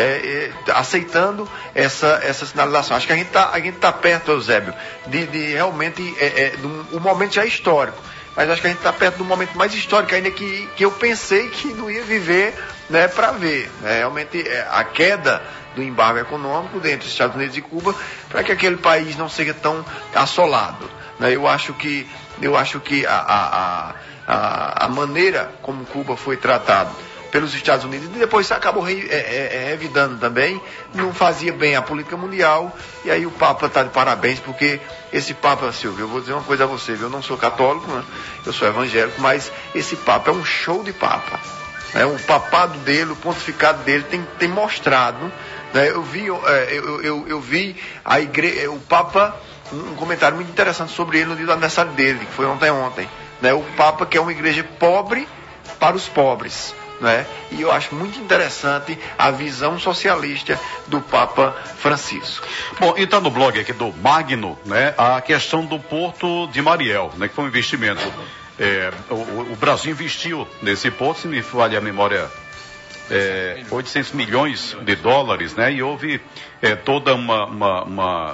é, é, aceitando essa, essa sinalização. Acho que a gente está a gente tá perto, Eusébio, de, de realmente, é, é, de um, o momento já é histórico, mas acho que a gente está perto do momento mais histórico ainda que, que eu pensei que não ia viver, né, para ver, né, realmente a queda do embargo econômico dentro dos Estados Unidos e Cuba, para que aquele país não seja tão assolado, né. Eu acho que, eu acho que a, a, a, a maneira como Cuba foi tratado pelos Estados Unidos, e depois acabou re, é, é, revidando também, não fazia bem a política mundial, e aí o Papa está de parabéns, porque esse Papa, Silvio, eu vou dizer uma coisa a você, eu não sou católico, né? Eu sou evangélico, mas esse Papa é um show de Papa, né? O papado dele, o pontificado dele tem, tem mostrado, né? Eu vi, eu, eu, eu, eu vi a igreja, o Papa, um comentário muito interessante sobre ele no dia do aniversário dele, que foi ontem ontem, né? O Papa quer uma igreja pobre para os pobres, né? E eu acho muito interessante a visão socialista do Papa Francisco. Bom, e está no blog aqui do Magno, né, a questão do Porto de Mariel, né, que foi um investimento. É, o, o Brasil investiu nesse porto, se me falha a memória, é, oitocentos milhões de dólares, né, e houve é, toda uma, uma, uma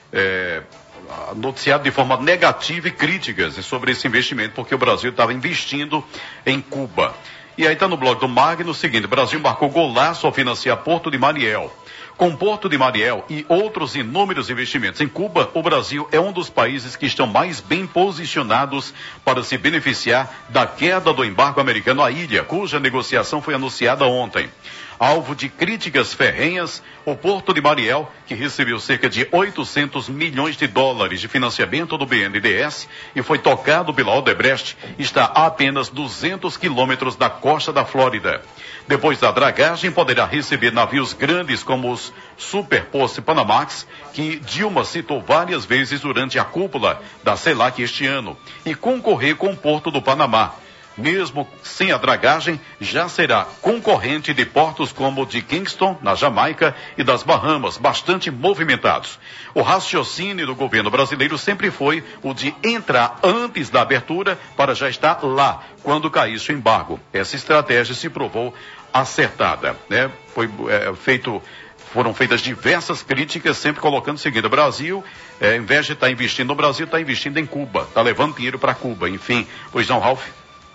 é, noticiado de forma negativa e críticas sobre esse investimento, porque o Brasil estava investindo em Cuba. E aí está no blog do Magno o seguinte: o Brasil marcou golaço ao financiar Porto de Mariel. Com Porto de Mariel e outros inúmeros investimentos em Cuba, o Brasil é um dos países que estão mais bem posicionados para se beneficiar da queda do embargo americano à ilha, cuja negociação foi anunciada ontem. Alvo de críticas ferrenhas, o Porto de Mariel, que recebeu cerca de oitocentos milhões de dólares de financiamento do B N D E S e foi tocado pela Odebrecht, está a apenas duzentos quilômetros da costa da Flórida. Depois da dragagem, poderá receber navios grandes como os Superpost Panamax, que Dilma citou várias vezes durante a cúpula da CELAC este ano, e concorrer com o Porto do Panamá. Mesmo sem a dragagem, já será concorrente de portos como o de Kingston, na Jamaica, e das Bahamas, bastante movimentados. O raciocínio do governo brasileiro sempre foi o de entrar antes da abertura para já estar lá quando caísse o embargo. Essa estratégia se provou acertada, né? Foi é, feito... Foram feitas diversas críticas, sempre colocando o seguinte: o Brasil, é, em vez de estar investindo no Brasil, está investindo em Cuba, está levando dinheiro para Cuba, enfim. Pois não, Ralf?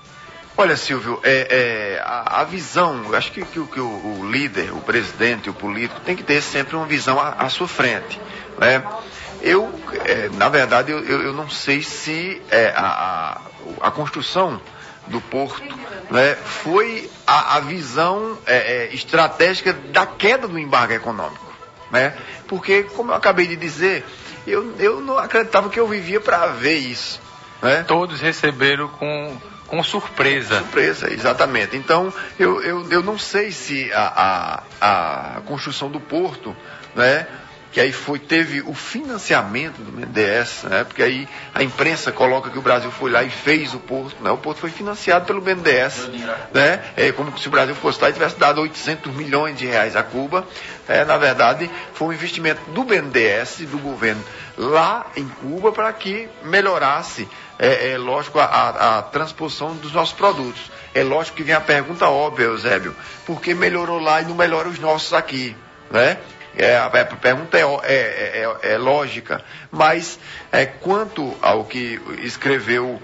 Olha, Silvio, é, é, a, a visão, eu acho que, que, que o, o líder, o presidente, o político, tem que ter sempre uma visão à, à sua frente, né? Eu, é, na verdade, eu, eu, eu não sei se é, a, a, a construção do porto, né, foi a, a visão é, é, estratégica da queda do embargo econômico, né? Porque, como eu acabei de dizer, eu, eu não acreditava que eu vivia para ver isso, né? Todos receberam com, com surpresa. Surpresa, exatamente. Então, eu, eu, eu não sei se a, a, a construção do porto, né, que aí foi, teve o financiamento do B N D E S, né? Porque aí a imprensa coloca que o Brasil foi lá e fez o porto, né? O porto foi financiado pelo B N D E S, né? É como se o Brasil fosse lá e tivesse dado oitocentos milhões de reais a Cuba. É, na verdade, foi um investimento do B N D E S, do governo lá em Cuba, para que melhorasse, é, é lógico, a, a, a transposição dos nossos produtos. É lógico que vem a pergunta óbvia, Eusébio: por que melhorou lá e não melhora os nossos aqui, né? É, a pergunta é, é, é, é lógica, mas é, quanto ao que escreveu,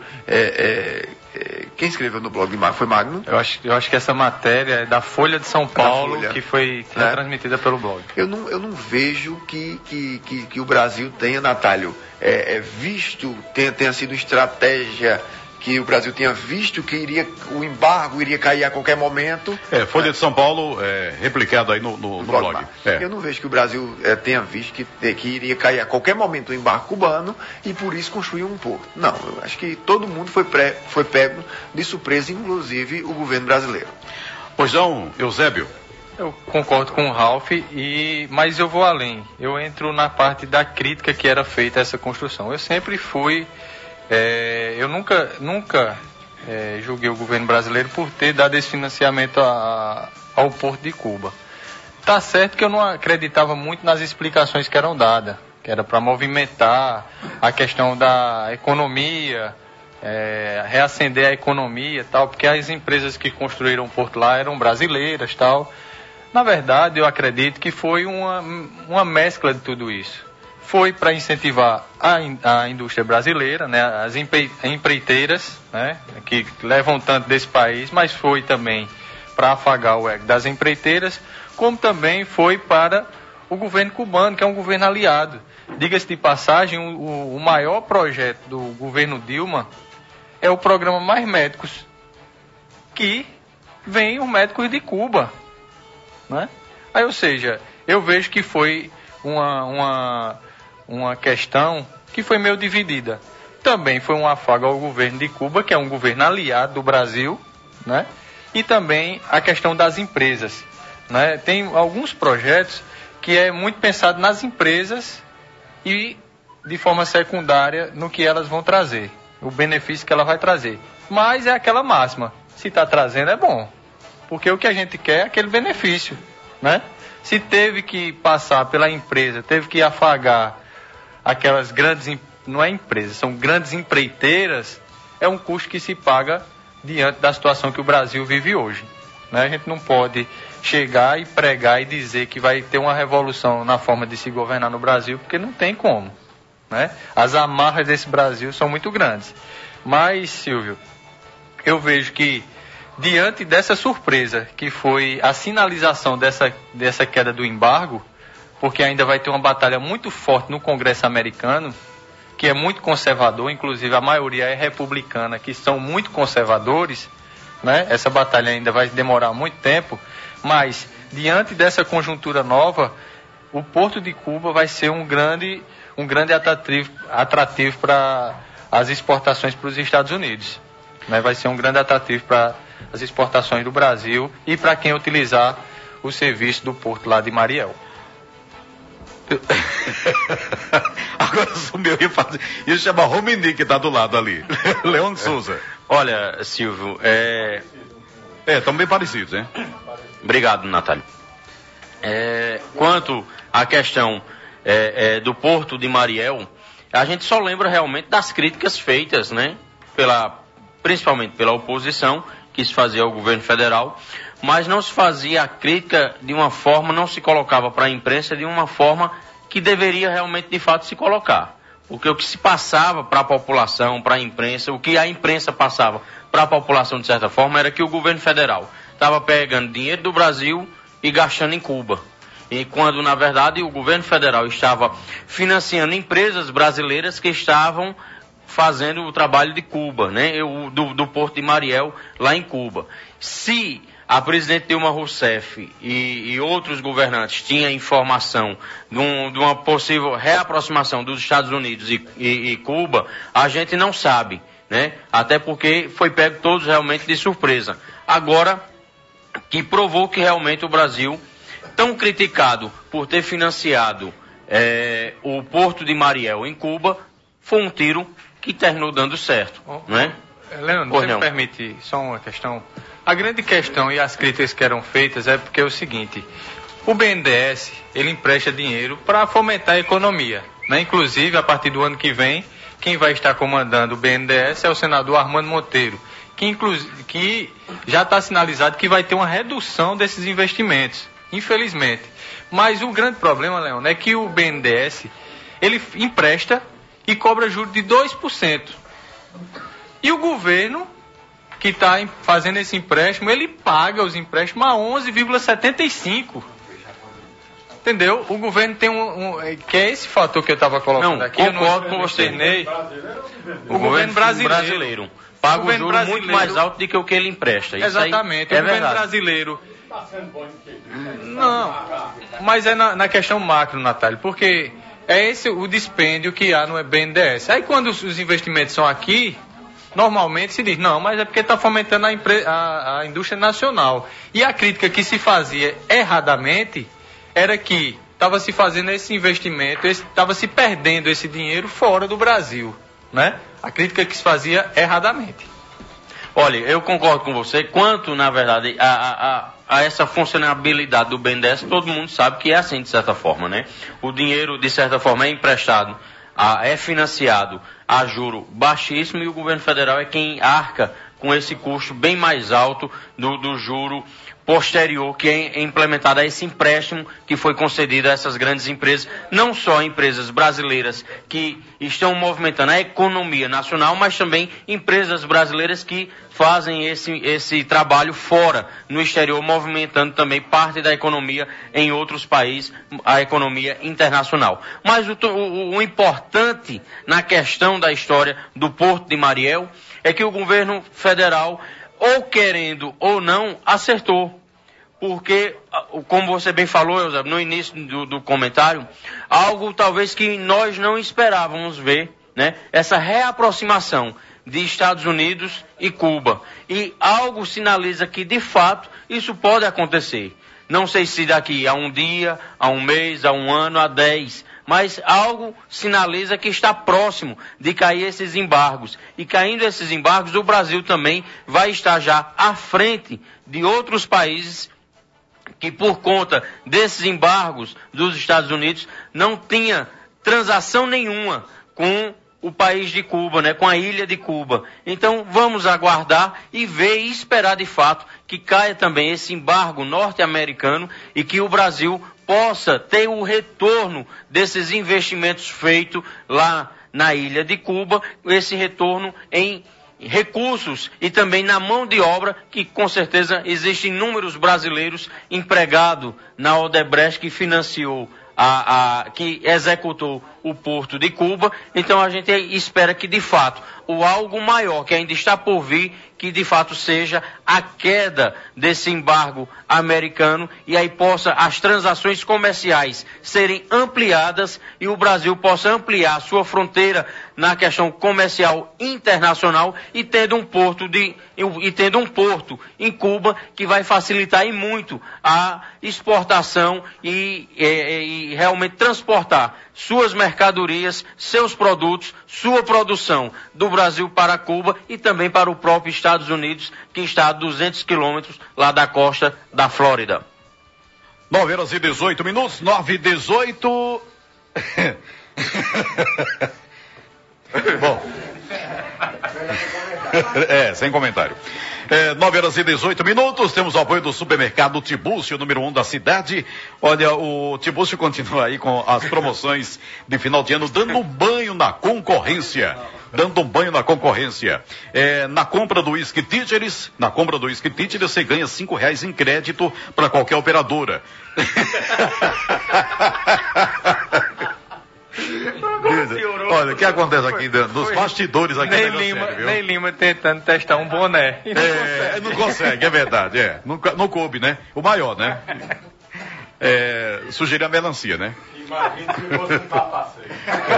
é, é, quem escreveu no blog de Magno? Foi Magno? Eu acho, eu acho que essa matéria é da Folha de São Paulo, Folha, que foi que é transmitida pelo blog. Eu não, eu não vejo que, que, que, que o Brasil tenha, Natálio, é, é, visto, tenha, tenha sido estratégia, que o Brasil tinha visto que iria, o embargo iria cair a qualquer momento. É, Folha é. de São Paulo, é, replicado aí no, no, no blog. blog. É. Eu não vejo que o Brasil é, tenha visto que, que iria cair a qualquer momento o embargo cubano e por isso construiu um porto. Não, eu acho que todo mundo foi, pré, foi pego de surpresa, inclusive o governo brasileiro. Pois não, Eusébio? Eu concordo com o Ralf, e, mas eu vou além. Eu entro na parte da crítica que era feita a essa construção. Eu sempre fui... É, eu nunca, nunca é, julguei o governo brasileiro por ter dado esse financiamento a, a, ao Porto de Cuba. Tá certo que eu não acreditava muito nas explicações que eram dadas, que era para movimentar a questão da economia, é, reacender a economia e tal, porque as empresas que construíram o porto lá eram brasileiras e tal. Na verdade, eu acredito que foi uma, uma mescla de tudo isso. Foi para incentivar a, a indústria brasileira, né, as empreiteiras, né, que levam tanto desse país, mas foi também para afagar o ego das empreiteiras, como também foi para o governo cubano, que é um governo aliado. Diga-se de passagem, o, o maior projeto do governo Dilma é o programa Mais Médicos, que vem os médicos de Cuba, né? Aí, ou seja, eu vejo que foi uma... uma uma questão que foi meio dividida. Também foi um afago ao governo de Cuba, que é um governo aliado do Brasil, né? E também a questão das empresas, né? Tem alguns projetos que é muito pensado nas empresas e de forma secundária no que elas vão trazer, o benefício que ela vai trazer. Mas é aquela máxima: se está trazendo é bom, porque o que a gente quer é aquele benefício, né? Se teve que passar pela empresa, teve que afagar aquelas grandes, não é empresas, são grandes empreiteiras, é um custo que se paga diante da situação que o Brasil vive hoje, né? A gente não pode chegar e pregar e dizer que vai ter uma revolução na forma de se governar no Brasil, porque não tem como, né? As amarras desse Brasil são muito grandes. Mas, Silvio, eu vejo que diante dessa surpresa, que foi a sinalização dessa, dessa queda do embargo, porque ainda vai ter uma batalha muito forte no Congresso americano, que é muito conservador, inclusive a maioria é republicana, que são muito conservadores, né? Essa batalha ainda vai demorar muito tempo, mas diante dessa conjuntura nova, o Porto de Cuba vai ser um grande, um grande atrativo, atrativo para as exportações para os Estados Unidos, né? Vai ser um grande atrativo para as exportações do Brasil e para quem utilizar o serviço do porto lá de Mariel. Agora sumiu e fazer. Isso chama Romini, que está do lado ali. Leão de Souza. Olha, Silvio, é. É, estão bem parecidos, hein? Obrigado, Natália. É, quanto à questão é, é, do Porto de Mariel, a gente só lembra realmente das críticas feitas, né? Pela, principalmente pela oposição, que se fazia ao governo federal, mas não se fazia a crítica de uma forma, não se colocava para a imprensa de uma forma que deveria realmente, de fato, se colocar. Porque o que se passava para a população, para a imprensa, o que a imprensa passava para a população, de certa forma, era que o governo federal estava pegando dinheiro do Brasil e gastando em Cuba. E quando, na verdade, o governo federal estava financiando empresas brasileiras que estavam fazendo o trabalho de Cuba, né? O, do, do Porto de Mariel, lá em Cuba. Se a presidente Dilma Rousseff e, e outros governantes tinham informação de, um, de uma possível reaproximação dos Estados Unidos e, e, e Cuba, a gente não sabe, né? Até porque foi pego todos realmente de surpresa. Agora, que provou que realmente o Brasil, tão criticado por ter financiado é, o Porto de Mariel em Cuba, foi um tiro que terminou dando certo, oh, não é? Leandro, você me permite só uma questão? A grande questão e as críticas que eram feitas é porque é o seguinte: o B N D E S, ele empresta dinheiro para fomentar a economia, né? Inclusive, a partir do ano que vem, quem vai estar comandando o B N D E S é o senador Armando Monteiro, que, inclusive, que já está sinalizado que vai ter uma redução desses investimentos, infelizmente. Mas o grande problema, Leandro, é que o B N D E S, ele empresta e cobra juros de dois por cento. E o governo, que está fazendo esse empréstimo, ele paga os empréstimos a onze vírgula setenta e cinco. Entendeu? O governo tem um... um que é esse fator que eu estava colocando não, aqui. Concordo com você. O, o governo brasileiro, brasileiro paga um juro brasileiro, muito mais alto do que o que ele empresta. Isso exatamente. É o governo verdade. brasileiro... Não, mas é na, na questão macro, Natália, porque é esse o dispêndio que há no B N D E S. Aí quando os, os investimentos são aqui, normalmente se diz, não, mas é porque está fomentando a, impre, a, a indústria nacional. E a crítica que se fazia erradamente era que estava se fazendo esse investimento, estava se perdendo esse dinheiro fora do Brasil, né? A crítica que se fazia erradamente. Olha, eu concordo com você. Quanto, na verdade, a, a, a essa funcionabilidade do B N D E S, todo mundo sabe que é assim, de certa forma, né? O dinheiro, de certa forma, é emprestado, a, é financiado a juro baixíssimo e o governo federal é quem arca com esse custo bem mais alto do, do juro posterior que é implementado a esse empréstimo que foi concedido a essas grandes empresas, não só empresas brasileiras que estão movimentando a economia nacional, mas também empresas brasileiras que fazem esse, esse trabalho fora, no exterior, movimentando também parte da economia em outros países, a economia internacional. Mas o, o, o importante na questão da história do Porto de Mariel é que o governo federal, ou querendo ou não, acertou. Porque, como você bem falou, Eusébio, no início do, do comentário, algo talvez que nós não esperávamos ver, né? Essa reaproximação de Estados Unidos e Cuba. E algo sinaliza que, de fato, isso pode acontecer. Não sei se daqui a um dia, a um mês, a um ano, a dez, mas algo sinaliza que está próximo de cair esses embargos. E caindo esses embargos, o Brasil também vai estar já à frente de outros países que, por conta desses embargos dos Estados Unidos, não tinha transação nenhuma com o país de Cuba, né, com a ilha de Cuba. Então vamos aguardar e ver e esperar de fato que caia também esse embargo norte-americano e que o Brasil possa ter o retorno desses investimentos feitos lá na ilha de Cuba, esse retorno em recursos e também na mão de obra, que com certeza existem inúmeros brasileiros empregados na Odebrecht que financiou A, a, que executou o porto de Cuba. Então a gente espera que de fato o algo maior que ainda está por vir, que de fato seja a queda desse embargo americano e aí possa as transações comerciais serem ampliadas e o Brasil possa ampliar sua fronteira na questão comercial internacional e tendo um porto de e tendo um porto em Cuba que vai facilitar e muito a exportação e, e, e realmente transportar suas mercadorias, seus produtos, sua produção do Brasil para Cuba e também para o próprio Estados Unidos, que está a duzentos quilômetros lá da costa da Flórida. nove horas e dezoito minutos, nove e dezoito. Bom. É, sem comentário. É, nove horas e dezoito minutos, temos o apoio do supermercado Tibúcio, número um da cidade. Olha, o Tibúcio continua aí com as promoções de final de ano, dando um banho na concorrência. Dando um banho na concorrência. É, na compra do Whisky Títeres, na compra do Whisky Títeres, você ganha cinco reais em crédito para qualquer operadora. Olha, o que acontece aqui nos bastidores aqui Ney da Lima, série, viu? Ney Lima tentando testar um boné. E não, é, consegue. não consegue, é verdade, é. Não, não coube, né? O maior, né? É, sugerir a melancia, né? Imagina se fosse um capacete.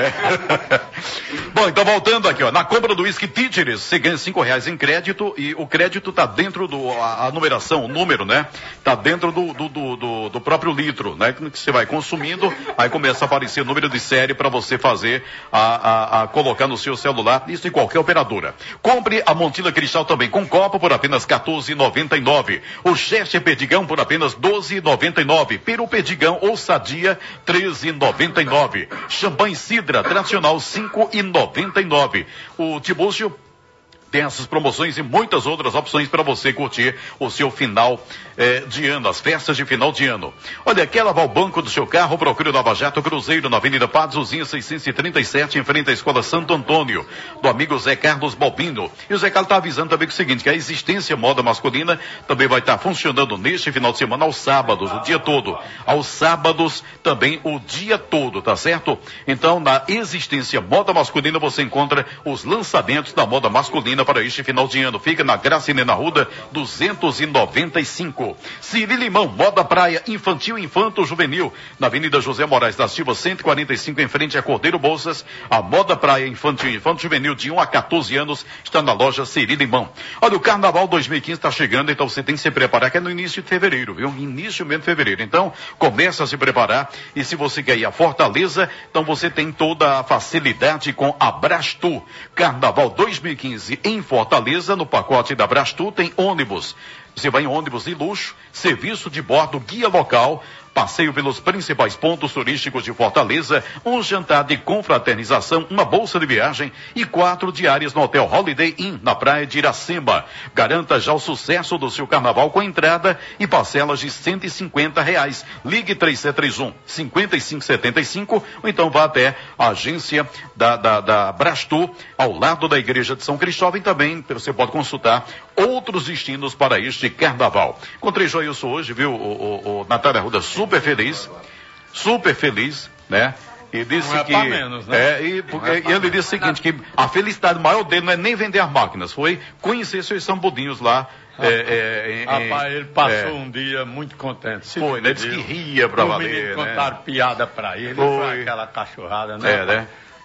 É. Bom, então voltando aqui, ó. Na compra do Whisky Títeres, você ganha cinco reais em crédito e o crédito tá dentro do, a, a numeração, o número, né? Tá dentro do, do, do, do, do próprio litro, né? Que você vai consumindo, aí começa a aparecer número de série para você fazer, a, a, a colocar no seu celular, isso em qualquer operadora. Compre a Montila Cristal também com copo por apenas quatorze reais e noventa e nove centavos. O Chester Perdigão por apenas doze reais e noventa e nove centavos. Peru Perdigão ou Sadia, treze reais e noventa e nove centavos. Champanhe Cidra Tradicional, cinco reais e noventa e nove centavos. O Tibúcio tem essas promoções e muitas outras opções para você curtir o seu final eh, de ano, as festas de final de ano. Olha, quer lavar o banco do seu carro? Procure o Lava Jato Cruzeiro, na Avenida Padre Zuzinha, seiscentos e trinta e sete, em frente à Escola Santo Antônio, do amigo Zé Carlos Balbino. E o Zé Carlos está avisando também que é o seguinte, que a Existência Moda Masculina também vai estar tá funcionando neste final de semana, aos sábados, o dia todo. Aos sábados, também o dia todo, tá certo? Então, na Existência Moda Masculina, você encontra os lançamentos da moda masculina para este final de ano. Fica na Graça Inena Ruda, duzentos e noventa e cinco. Ciri Limão, moda praia infantil e infanto juvenil, na Avenida José Moraes da Silva, cento e quarenta e cinco, em frente a Cordeiro Bolsas. A moda praia infantil e infanto juvenil de um a quatorze anos está na loja Ciri Limão. Olha, o Carnaval dois mil e quinze está chegando, então você tem que se preparar, que é no início de fevereiro, viu? Início mesmo de fevereiro. Então, começa a se preparar e se você quer ir a Fortaleza, então você tem toda a facilidade com a Brastu. Carnaval dois mil e quinze em Fortaleza, no pacote da Brastu tem ônibus. Você vai em ônibus de luxo, serviço de bordo, guia local, passeio pelos principais pontos turísticos de Fortaleza, um jantar de confraternização, uma bolsa de viagem e quatro diárias no Hotel Holiday Inn, na praia de Iracema. Garanta já o sucesso do seu carnaval com entrada e parcelas de cento e cinquenta reais. Ligue três sete três um, cinco cinco sete cinco ou então vá até a agência da, da, da Brastu, ao lado da Igreja de São Cristóvão, e também você pode consultar outros destinos para este carnaval. Encontrei Joilson hoje, viu, o, o, o Natália Arruda, super feliz, super feliz, né? E disse não é que. pra menos, né? É, e, porque, é e ele disse o seguinte: que a felicidade maior dele não é nem vender as máquinas, foi conhecer seus sambudinhos lá. Ah, é, é, rapaz, ele passou é, um dia muito contente. Se foi, né? Disse que ria pra Os valer. meninos né? Contaram piada pra ele, foi. foi aquela cachorrada, né? É, né?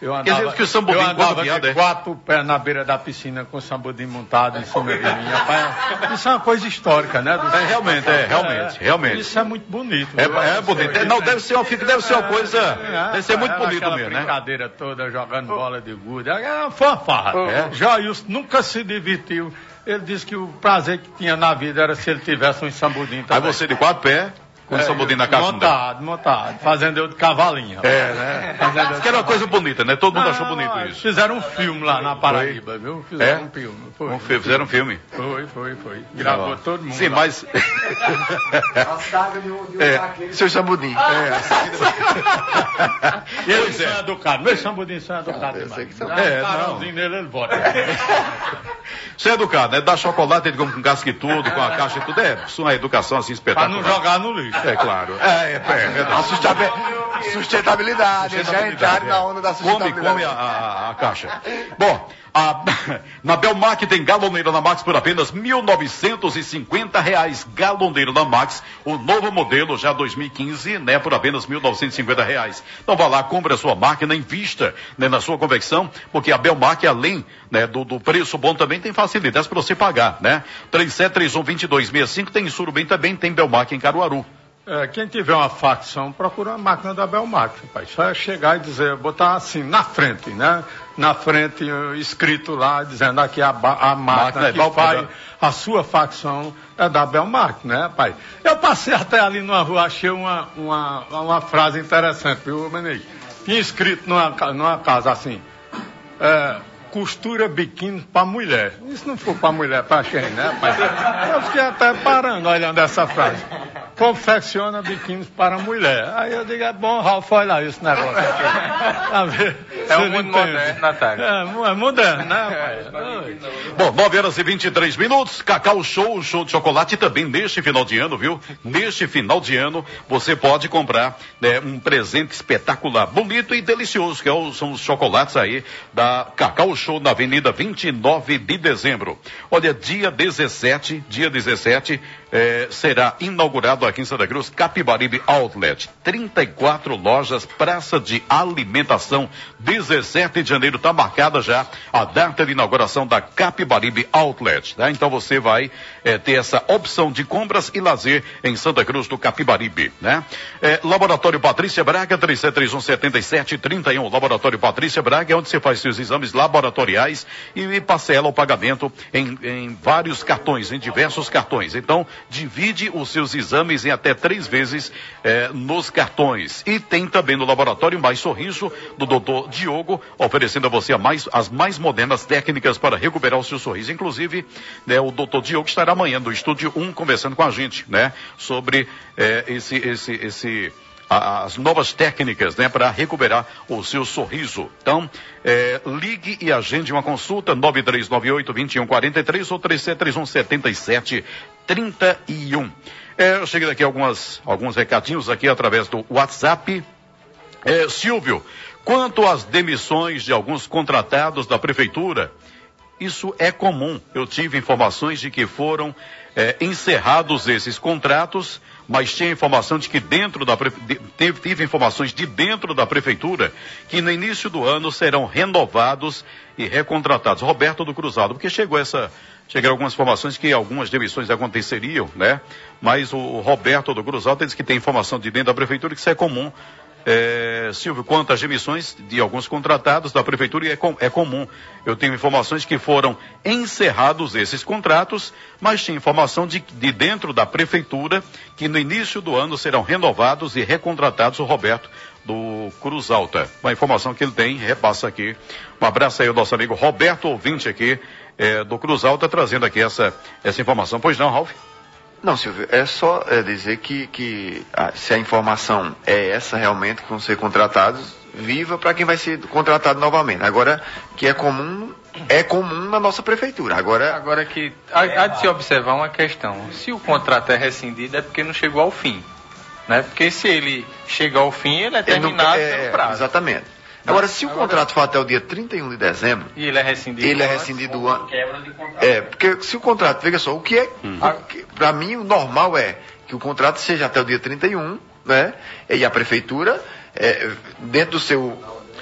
Eu andava, que o Sambudinho, eu andava piada, de é? quatro pés na beira da piscina com o Sambudinho montado em cima de mim. Rapaz, isso é uma coisa histórica, né? Do... É, realmente, é, realmente, é, realmente. Isso é muito bonito. É, é bonito. É, não, deve ser uma, deve ser uma coisa, é, deve ser muito bonito aquela mesmo, né? brincadeira toda, jogando bola de gude. É uma fanfarra. É. Jailson nunca se divertiu. Ele disse que o prazer que tinha na vida era se ele tivesse um Sambudinho também. Aí você de quatro pés, com o Sambudinho na caixa. Montado, montado. Fazendo eu de cavalinho. Rapaz. É, né? Isso que era uma coisa bonita, né? Todo mundo achou bonito isso. Fizeram um filme lá na Paraíba, viu? Fizeram É? um filme. Foi. Um filme, fizeram um filme. Foi, foi, foi. Gravou Ah. todo mundo. Sim, lá. mas... É, seu Sambudinho. E ele Pois é. é educado. Meu Sambudinho são educados eu sei demais. que são. Dá É, um não. carãozinho nele, ele bota. Você é educado, né? Dá chocolate ele come com casca e tudo, com a caixa e tudo. É, isso é uma educação assim Pra espetacular. não jogar no lixo. É claro. É, é, é verdade. Sustentabilidade. Sustentabilidade. Eles já entraram na onda da Come, sustentabilidade. come a, a- a caixa. Bom, a- na Belmac tem galoneira na Max por apenas mil novecentos e cinquenta reais. Galoneira na Max, o novo modelo já dois mil e quinze, né, por apenas mil novecentos e cinquenta reais. Então vá lá, compre a sua máquina, invista, né, na sua convecção, porque a Belmac, além, né, do, do preço bom, também tem facilidades para você pagar, né? três sete três um, dois dois seis cinco, tem em Surubim também, tem Belmac em Caruaru. É, quem tiver uma facção, procura uma máquina da Belmac, rapaz. Só é chegar e dizer, botar assim, na frente, né? Na frente, eh, escrito lá, dizendo aqui a, ba- a máquina Máquina é que Bel- faz a sua facção é da Belmac, né, rapaz? Eu passei até ali numa rua, achei uma, uma, uma frase interessante, viu, Benedito? Tinha escrito numa, ca- numa casa assim, é, costura biquíni pra mulher. Isso não for pra mulher, pra quem, né, rapaz? Eu fiquei até parando, olhando essa frase. Confecciona biquíni para mulher. Aí eu digo, é bom, Ralf, olha lá esse negócio aqui. Pra ver É se um ele mundo entende. moderno, Natália. É, mu- é moderno, né, rapaz? Bom, nove horas e vinte e três minutos, Cacau Show, show de chocolate também neste final de ano, viu? Neste final de ano, você pode comprar, né, um presente espetacular, bonito e delicioso, que é o- são os chocolates aí da Cacau Show na Avenida vinte e nove de dezembro. Olha, dia dezessete, dia dezessete, eh, será inaugurado aqui em Santa Cruz, Capibaribe Outlet. trinta e quatro lojas, praça de alimentação. dezessete de janeiro está marcada já a data de inauguração da Capibaribe Outlet, tá? Então você vai eh, ter essa opção de compras e lazer em Santa Cruz do Capibaribe, né? Eh, Laboratório Patrícia Braga, três sete três um, sete sete três um. Laboratório Patrícia Braga é onde você faz seus exames laboratoriais e, e parcela o pagamento em, em vários cartões, em diversos cartões. Então, divide os seus exames em até três vezes eh, nos cartões. E tem também no Laboratório Mais Sorriso, do doutor Diogo, oferecendo a você a mais, as mais modernas técnicas para recuperar o seu sorriso. Inclusive, né, o doutor Diogo estará amanhã no Estúdio um conversando com a gente, né, sobre eh, esse, esse, esse, a- as novas técnicas, né, para recuperar o seu sorriso. Então, eh, ligue e agende uma consulta, nove três nove oito, dois um quatro três ou três sete três um, sete sete três um. É, eu cheguei aqui algumas, alguns recadinhos aqui através do WhatsApp. É, Silvio, quanto às demissões de alguns contratados da prefeitura, isso é comum. Eu tive informações de que foram é, encerrados esses contratos, mas tinha informação de que dentro da prefe... de... teve, tive informações de dentro da prefeitura que no início do ano serão renovados e recontratados. Roberto do Cruzado, porque chegou essa chegaram algumas informações que algumas demissões aconteceriam, né? Mas o, o Roberto do Cruzado disse que tem informação de dentro da prefeitura que isso é comum. É, Silvio, quanto às demissões de alguns contratados da prefeitura, é, com, é comum. Eu tenho informações que foram encerrados esses contratos, mas tinha informação de, de dentro da prefeitura que no início do ano serão renovados e recontratados. O Roberto do Cruz Alta. Uma informação que ele tem, repassa aqui. Um abraço aí ao nosso amigo Roberto, ouvinte aqui é, do Cruz Alta, trazendo aqui essa, essa informação. Pois não, Ralf? Não, Silvio, é só é, dizer que, que ah, se a informação é essa realmente, que vão ser contratados, viva para quem vai ser contratado novamente. Agora, que é comum, é comum na nossa prefeitura. Agora, Agora que há, há de se observar uma questão. Se o contrato é rescindido é porque não chegou ao fim. Né? Porque se ele chegar ao fim, ele é ele não- terminado é, pelo prazo. exatamente. Agora, se o contrato for até o dia trinta e um de dezembro, E ele é rescindido. ele é antes, rescindido ou an- quebra de contrato. É, porque se o contrato, veja só, o que é, Hum. para mim o normal é que o contrato seja até o dia trinta e um, né? E a prefeitura, é, dentro do seu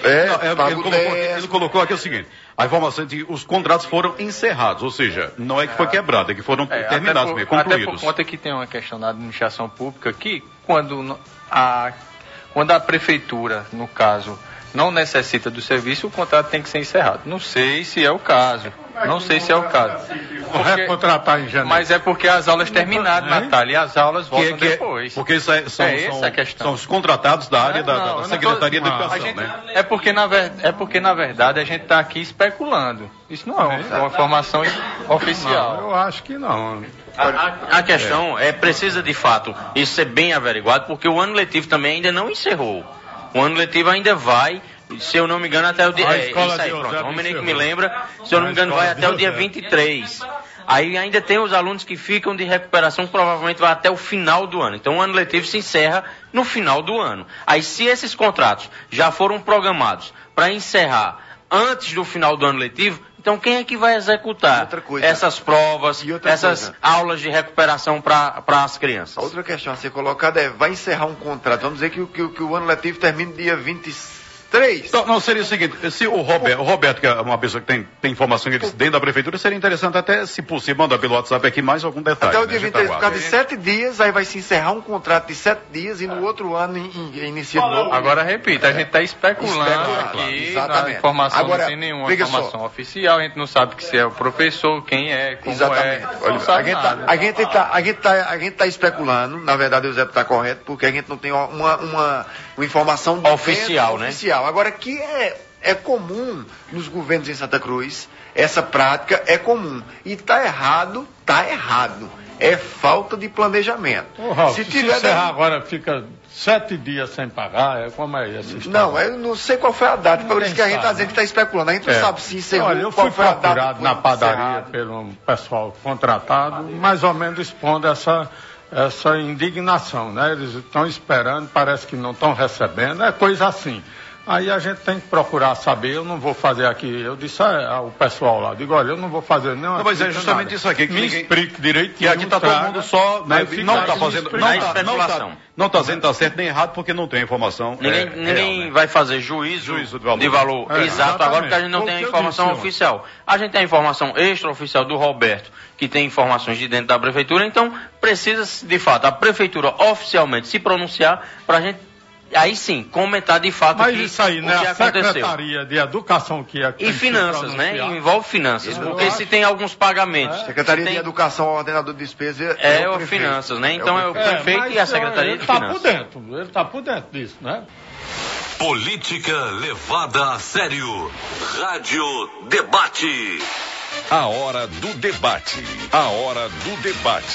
É, Não, é, pago ele, colocou, dez. ele colocou aqui o seguinte, a informação de que os contratos foram encerrados, ou seja, não é que foi quebrado, é que foram É, terminados, até por, mesmo, concluídos. Até por conta que tem uma questão na administração pública que quando a, quando a prefeitura, no caso, não necessita do serviço, o contrato tem que ser encerrado. Não sei se é o caso. Não sei se é o caso. Vou recontratar em janeiro. Mas é porque as aulas terminaram, Natália, e as aulas Que é- voltam que é- depois. porque isso é- são, É essa são- a questão. são os contratados da área É, da, não, da eu não Secretaria tô- de não, Educação, a gente- né? É porque, na ver, é porque, na verdade, a gente está aqui especulando. Isso não é uma, uma informação oficial. Não, eu acho que não. A, a- a questão é, precisa de fato isso ser bem averiguado, porque o ano letivo também ainda não encerrou. O ano letivo ainda vai, se eu não me engano, até o dia. A É, escola isso aí, de pronto. Eusébio O homem nem que me encerrou. lembra, se eu não A me engano, vai escola de até o dia Eusébio. vinte e três. Aí ainda tem os alunos que ficam de recuperação, que provavelmente vai até o final do ano. Então o ano letivo se encerra no final do ano. Aí se esses contratos já foram programados para encerrar antes do final do ano letivo, então quem é que vai executar Outra coisa. essas provas, E outra essas coisa. aulas de recuperação para as crianças? A outra questão a ser colocada é, vai encerrar um contrato, vamos dizer que, o- que, o- que o ano letivo termina dia vinte e três. Então, não, seria o seguinte, se o Roberto, o Roberto, que é uma pessoa que tem, tem informação eles dentro da prefeitura, seria interessante até, se possível, mandar pelo WhatsApp aqui mais algum detalhe. Até o né? dia A gente vinte e três, por aguarda. causa de sete dias, aí vai se encerrar um contrato de sete dias e no outro ano in, in, inicia de novo. Agora, repito, a gente está especulando Especulando, aqui, exatamente. a informação Agora, não tem nenhuma veja só. informação oficial, a gente não sabe que se é o professor, quem é, como Exatamente. é, Olha, não sabe a, gente tá, nada. a, gente tá, a, gente tá, a gente tá especulando, na verdade o Zé está correto, porque a gente não tem uma, uma, uma informação de Oficial, dentro, né? oficial. Agora, que é, é comum nos governos em Santa Cruz, essa prática é comum. E está errado, está errado. É falta de planejamento. Ô, Ralf, se, tiver encerrar agora, fica sete dias sem pagar, é como é essa história? Não, eu não sei qual foi a data, por Ninguém isso que a gente está sabe, dizendo que está especulando. A gente não É. sabe se encerrou, Olha, eu qual fui foi a data. procurado que na foi padaria encerrado. pelo um pessoal contratado, mais ou menos expondo essa, essa indignação, né? Eles estão esperando, parece que não estão recebendo, é coisa assim. Aí a gente tem que procurar saber, eu não vou fazer aqui, eu disse ao pessoal lá, digo, olha, eu não vou fazer não. Não, mas é justamente isso aqui que Me ninguém- explique direitinho. Que aqui está todo traga, mundo só, né, aí fica não aí está me fazendo, não explicando. Na está não especulação. tá, não tá dizendo que está certo nem errado, porque não tem informação. Ninguém, é, ninguém real, né? vai fazer juízo, Juízo de valor. de valor É, exato agora, porque a gente não exatamente. tem a Foi o que eu informação disse, ó. oficial. A gente tem a informação extraoficial do Roberto, que tem informações de dentro da prefeitura, então precisa, de fato, a prefeitura oficialmente se pronunciar para a gente, aí sim, comentar de fato Mas que, isso aí, o né? que A aconteceu. Secretaria de Educação que é que E tem que se finanças, né? pronunciar. Envolve finanças, Eu porque acho. se tem alguns pagamentos. Secretaria se tem- de Educação, ordenador de despesa É, o prefeito. finanças, né? Então é o prefeito. prefeito mas, e a Secretaria ele de tá Finanças. por dentro, ele está por dentro disso, né? Política levada a sério. Rádio Debate. A hora do debate. A hora do debate.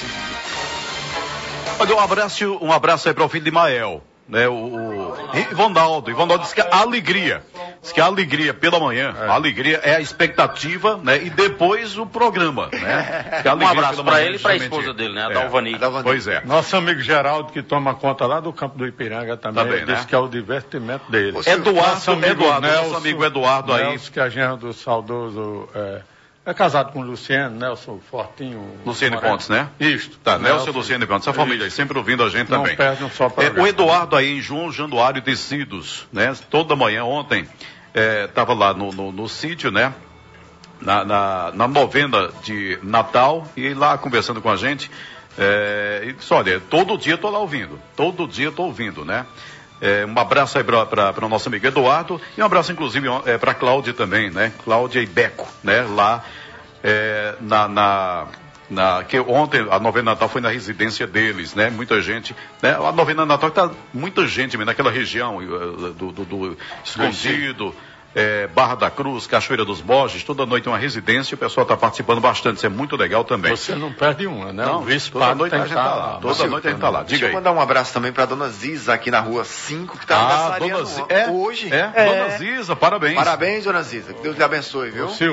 Olha, um abraço, um abraço aí para o filho de Mael, né? O, o Ivonaldo. Ivonaldo disse que a alegria, diz que a alegria pela manhã, a alegria é a expectativa, né? E depois o programa, né? Que a Um alegria abraço pela para manhã, ele e para a justamente- esposa dele, né? A É. Dalvani. A Dalvani. Pois é. Nosso amigo Geraldo, que toma conta lá do campo do Ipiranga também, Também, ele né? disse que é o divertimento dele. Você- Eduardo, Nosso amigo Eduardo, Nelson, nosso amigo Eduardo aí. Nelson, que é genro do saudoso, é, é casado com o Luciano, Nelson Fortinho. Luciane Moreno. Pontes, né? Isto. Tá, Nelson e Luciane Pontes, essa família aí, sempre ouvindo a gente Não também. perde um só É, programa. o Eduardo aí em João Januário Tecidos, né? Toda manhã, ontem, estava lá no, no, no sítio, né? Na, na, na novena de Natal, e lá conversando com a gente, é, e disse, olha, todo dia estou lá ouvindo, todo dia estou ouvindo, né? É, um abraço aí para o nosso amigo Eduardo, e um abraço inclusive é, para a Cláudia também, né? Cláudia e Beco, né? Lá é, na... na Na, que ontem a novena Natal foi na residência deles, né? Muita gente, né? A novena Natal está muita gente naquela região uh, do, do, do Escondido, é, Barra da Cruz, Cachoeira dos Borges, toda noite é uma residência, o pessoal está participando bastante, isso é muito legal também. Você não perde uma, né? Não, o vice toda padre noite tem a que gente estar tá lá, lá. toda Você- noite a gente tá lá. Deixa Diga eu aí. mandar um abraço também para dona Ziza, aqui na rua cinco, que está Ah, aniversariando dona Ziza, é, hoje. é, dona Ziza, parabéns. Parabéns, dona Ziza. Que Deus lhe abençoe, viu? Ô, Silvio,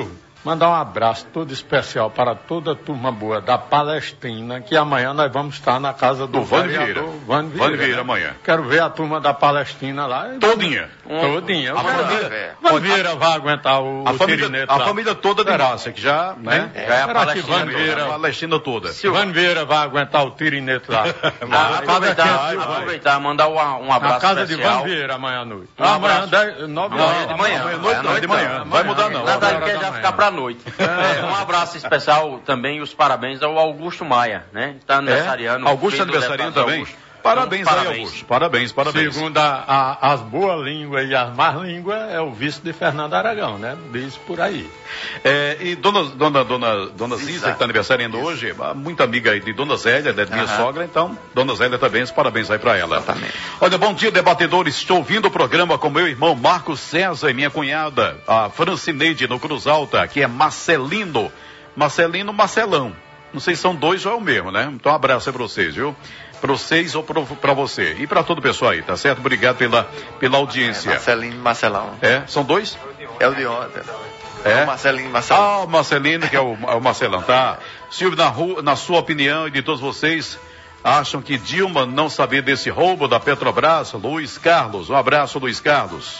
Mandar um abraço todo especial para toda a turma boa da Palestina, que amanhã nós vamos estar na casa do, do Van Vieira. Van Vieira, Van Vieira né? amanhã. Quero ver a turma da Palestina lá. Todinha. Todinha. A família, Van Vieira vai aguentar o, a o família, tirineto a lá. família toda de massa, que já, né? É, é a Palestina, Van Vieira, a Palestina toda. Van Vieira vai aguentar o tirineto lá. Ah, aproveitar, aproveitar, mandar um, um abraço na casa especial. de Van Vieira amanhã à noite. Um amanhã, abraço. dez, nove Não, horas de manhã. Amanhã, noite, não, de manhã. Não vai mudar, não. Natália quer já ficar pra noite. É, um abraço especial também e os parabéns ao Augusto Maia, né? Está aniversariando. É? Augusto aniversariando também? Augusto. Parabéns, então, aí, parabéns. Augusto. Parabéns, parabéns. Segundo a, a, as boas línguas e as más línguas, é o vice de Fernando Aragão, né? Diz por aí. É, e dona, dona, dona, dona Ziza, que está aniversariando hoje, muita amiga aí de Dona Zélia, da minha uhum. sogra, então, Dona Zélia também, os parabéns aí para ela. Exatamente. Olha, bom dia, debatedores. Estou ouvindo o programa com meu irmão Marcos César e minha cunhada, a Francineide, no Cruz Alta, que é Marcelino. Marcelino Marcelão. Não sei se são dois ou é o mesmo, né? Então, um abraço aí para vocês, viu? Para vocês ou para você. E para todo o pessoal aí, tá certo? Obrigado pela, pela audiência. É, Marcelino Marcelão. É? São dois? É o de ontem. É? É o Marcelino Marcelão. Ah, o Marcelino, que é o, é o Marcelão, tá? Silvio, na, rua, na sua opinião e de todos vocês, acham que Dilma não sabia desse roubo da Petrobras? Luiz Carlos, um abraço, Luiz Carlos.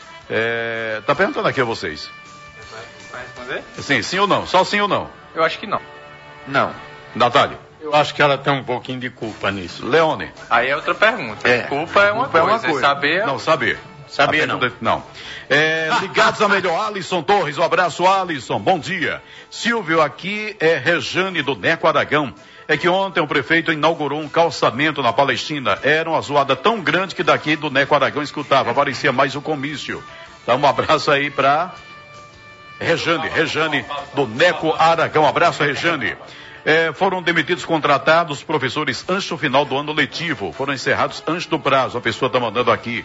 É, tá perguntando aqui a vocês. Vai responder? Sim, sim ou não? Só sim ou não? Eu acho que não. Não. Natália? Eu acho que ela tem um pouquinho de culpa nisso. Leone? Aí é outra pergunta. É. Culpa é uma Culpa é coisa. uma coisa. Saber... Não, saber. Sabia A pergunta- não. É, ligados a melhor, Alisson Torres, um abraço, Alisson, bom dia. Silvio, aqui é Rejane do Neco Aragão. É que ontem o prefeito inaugurou um calçamento na Palestina. Era uma zoada tão grande que daqui do Neco Aragão escutava, parecia mais o comício. Então um abraço aí pra Rejane, Rejane do Neco Aragão, um abraço, Rejane. É, foram demitidos contratados professores antes do final do ano letivo, foram encerrados antes do prazo, a pessoa está mandando aqui.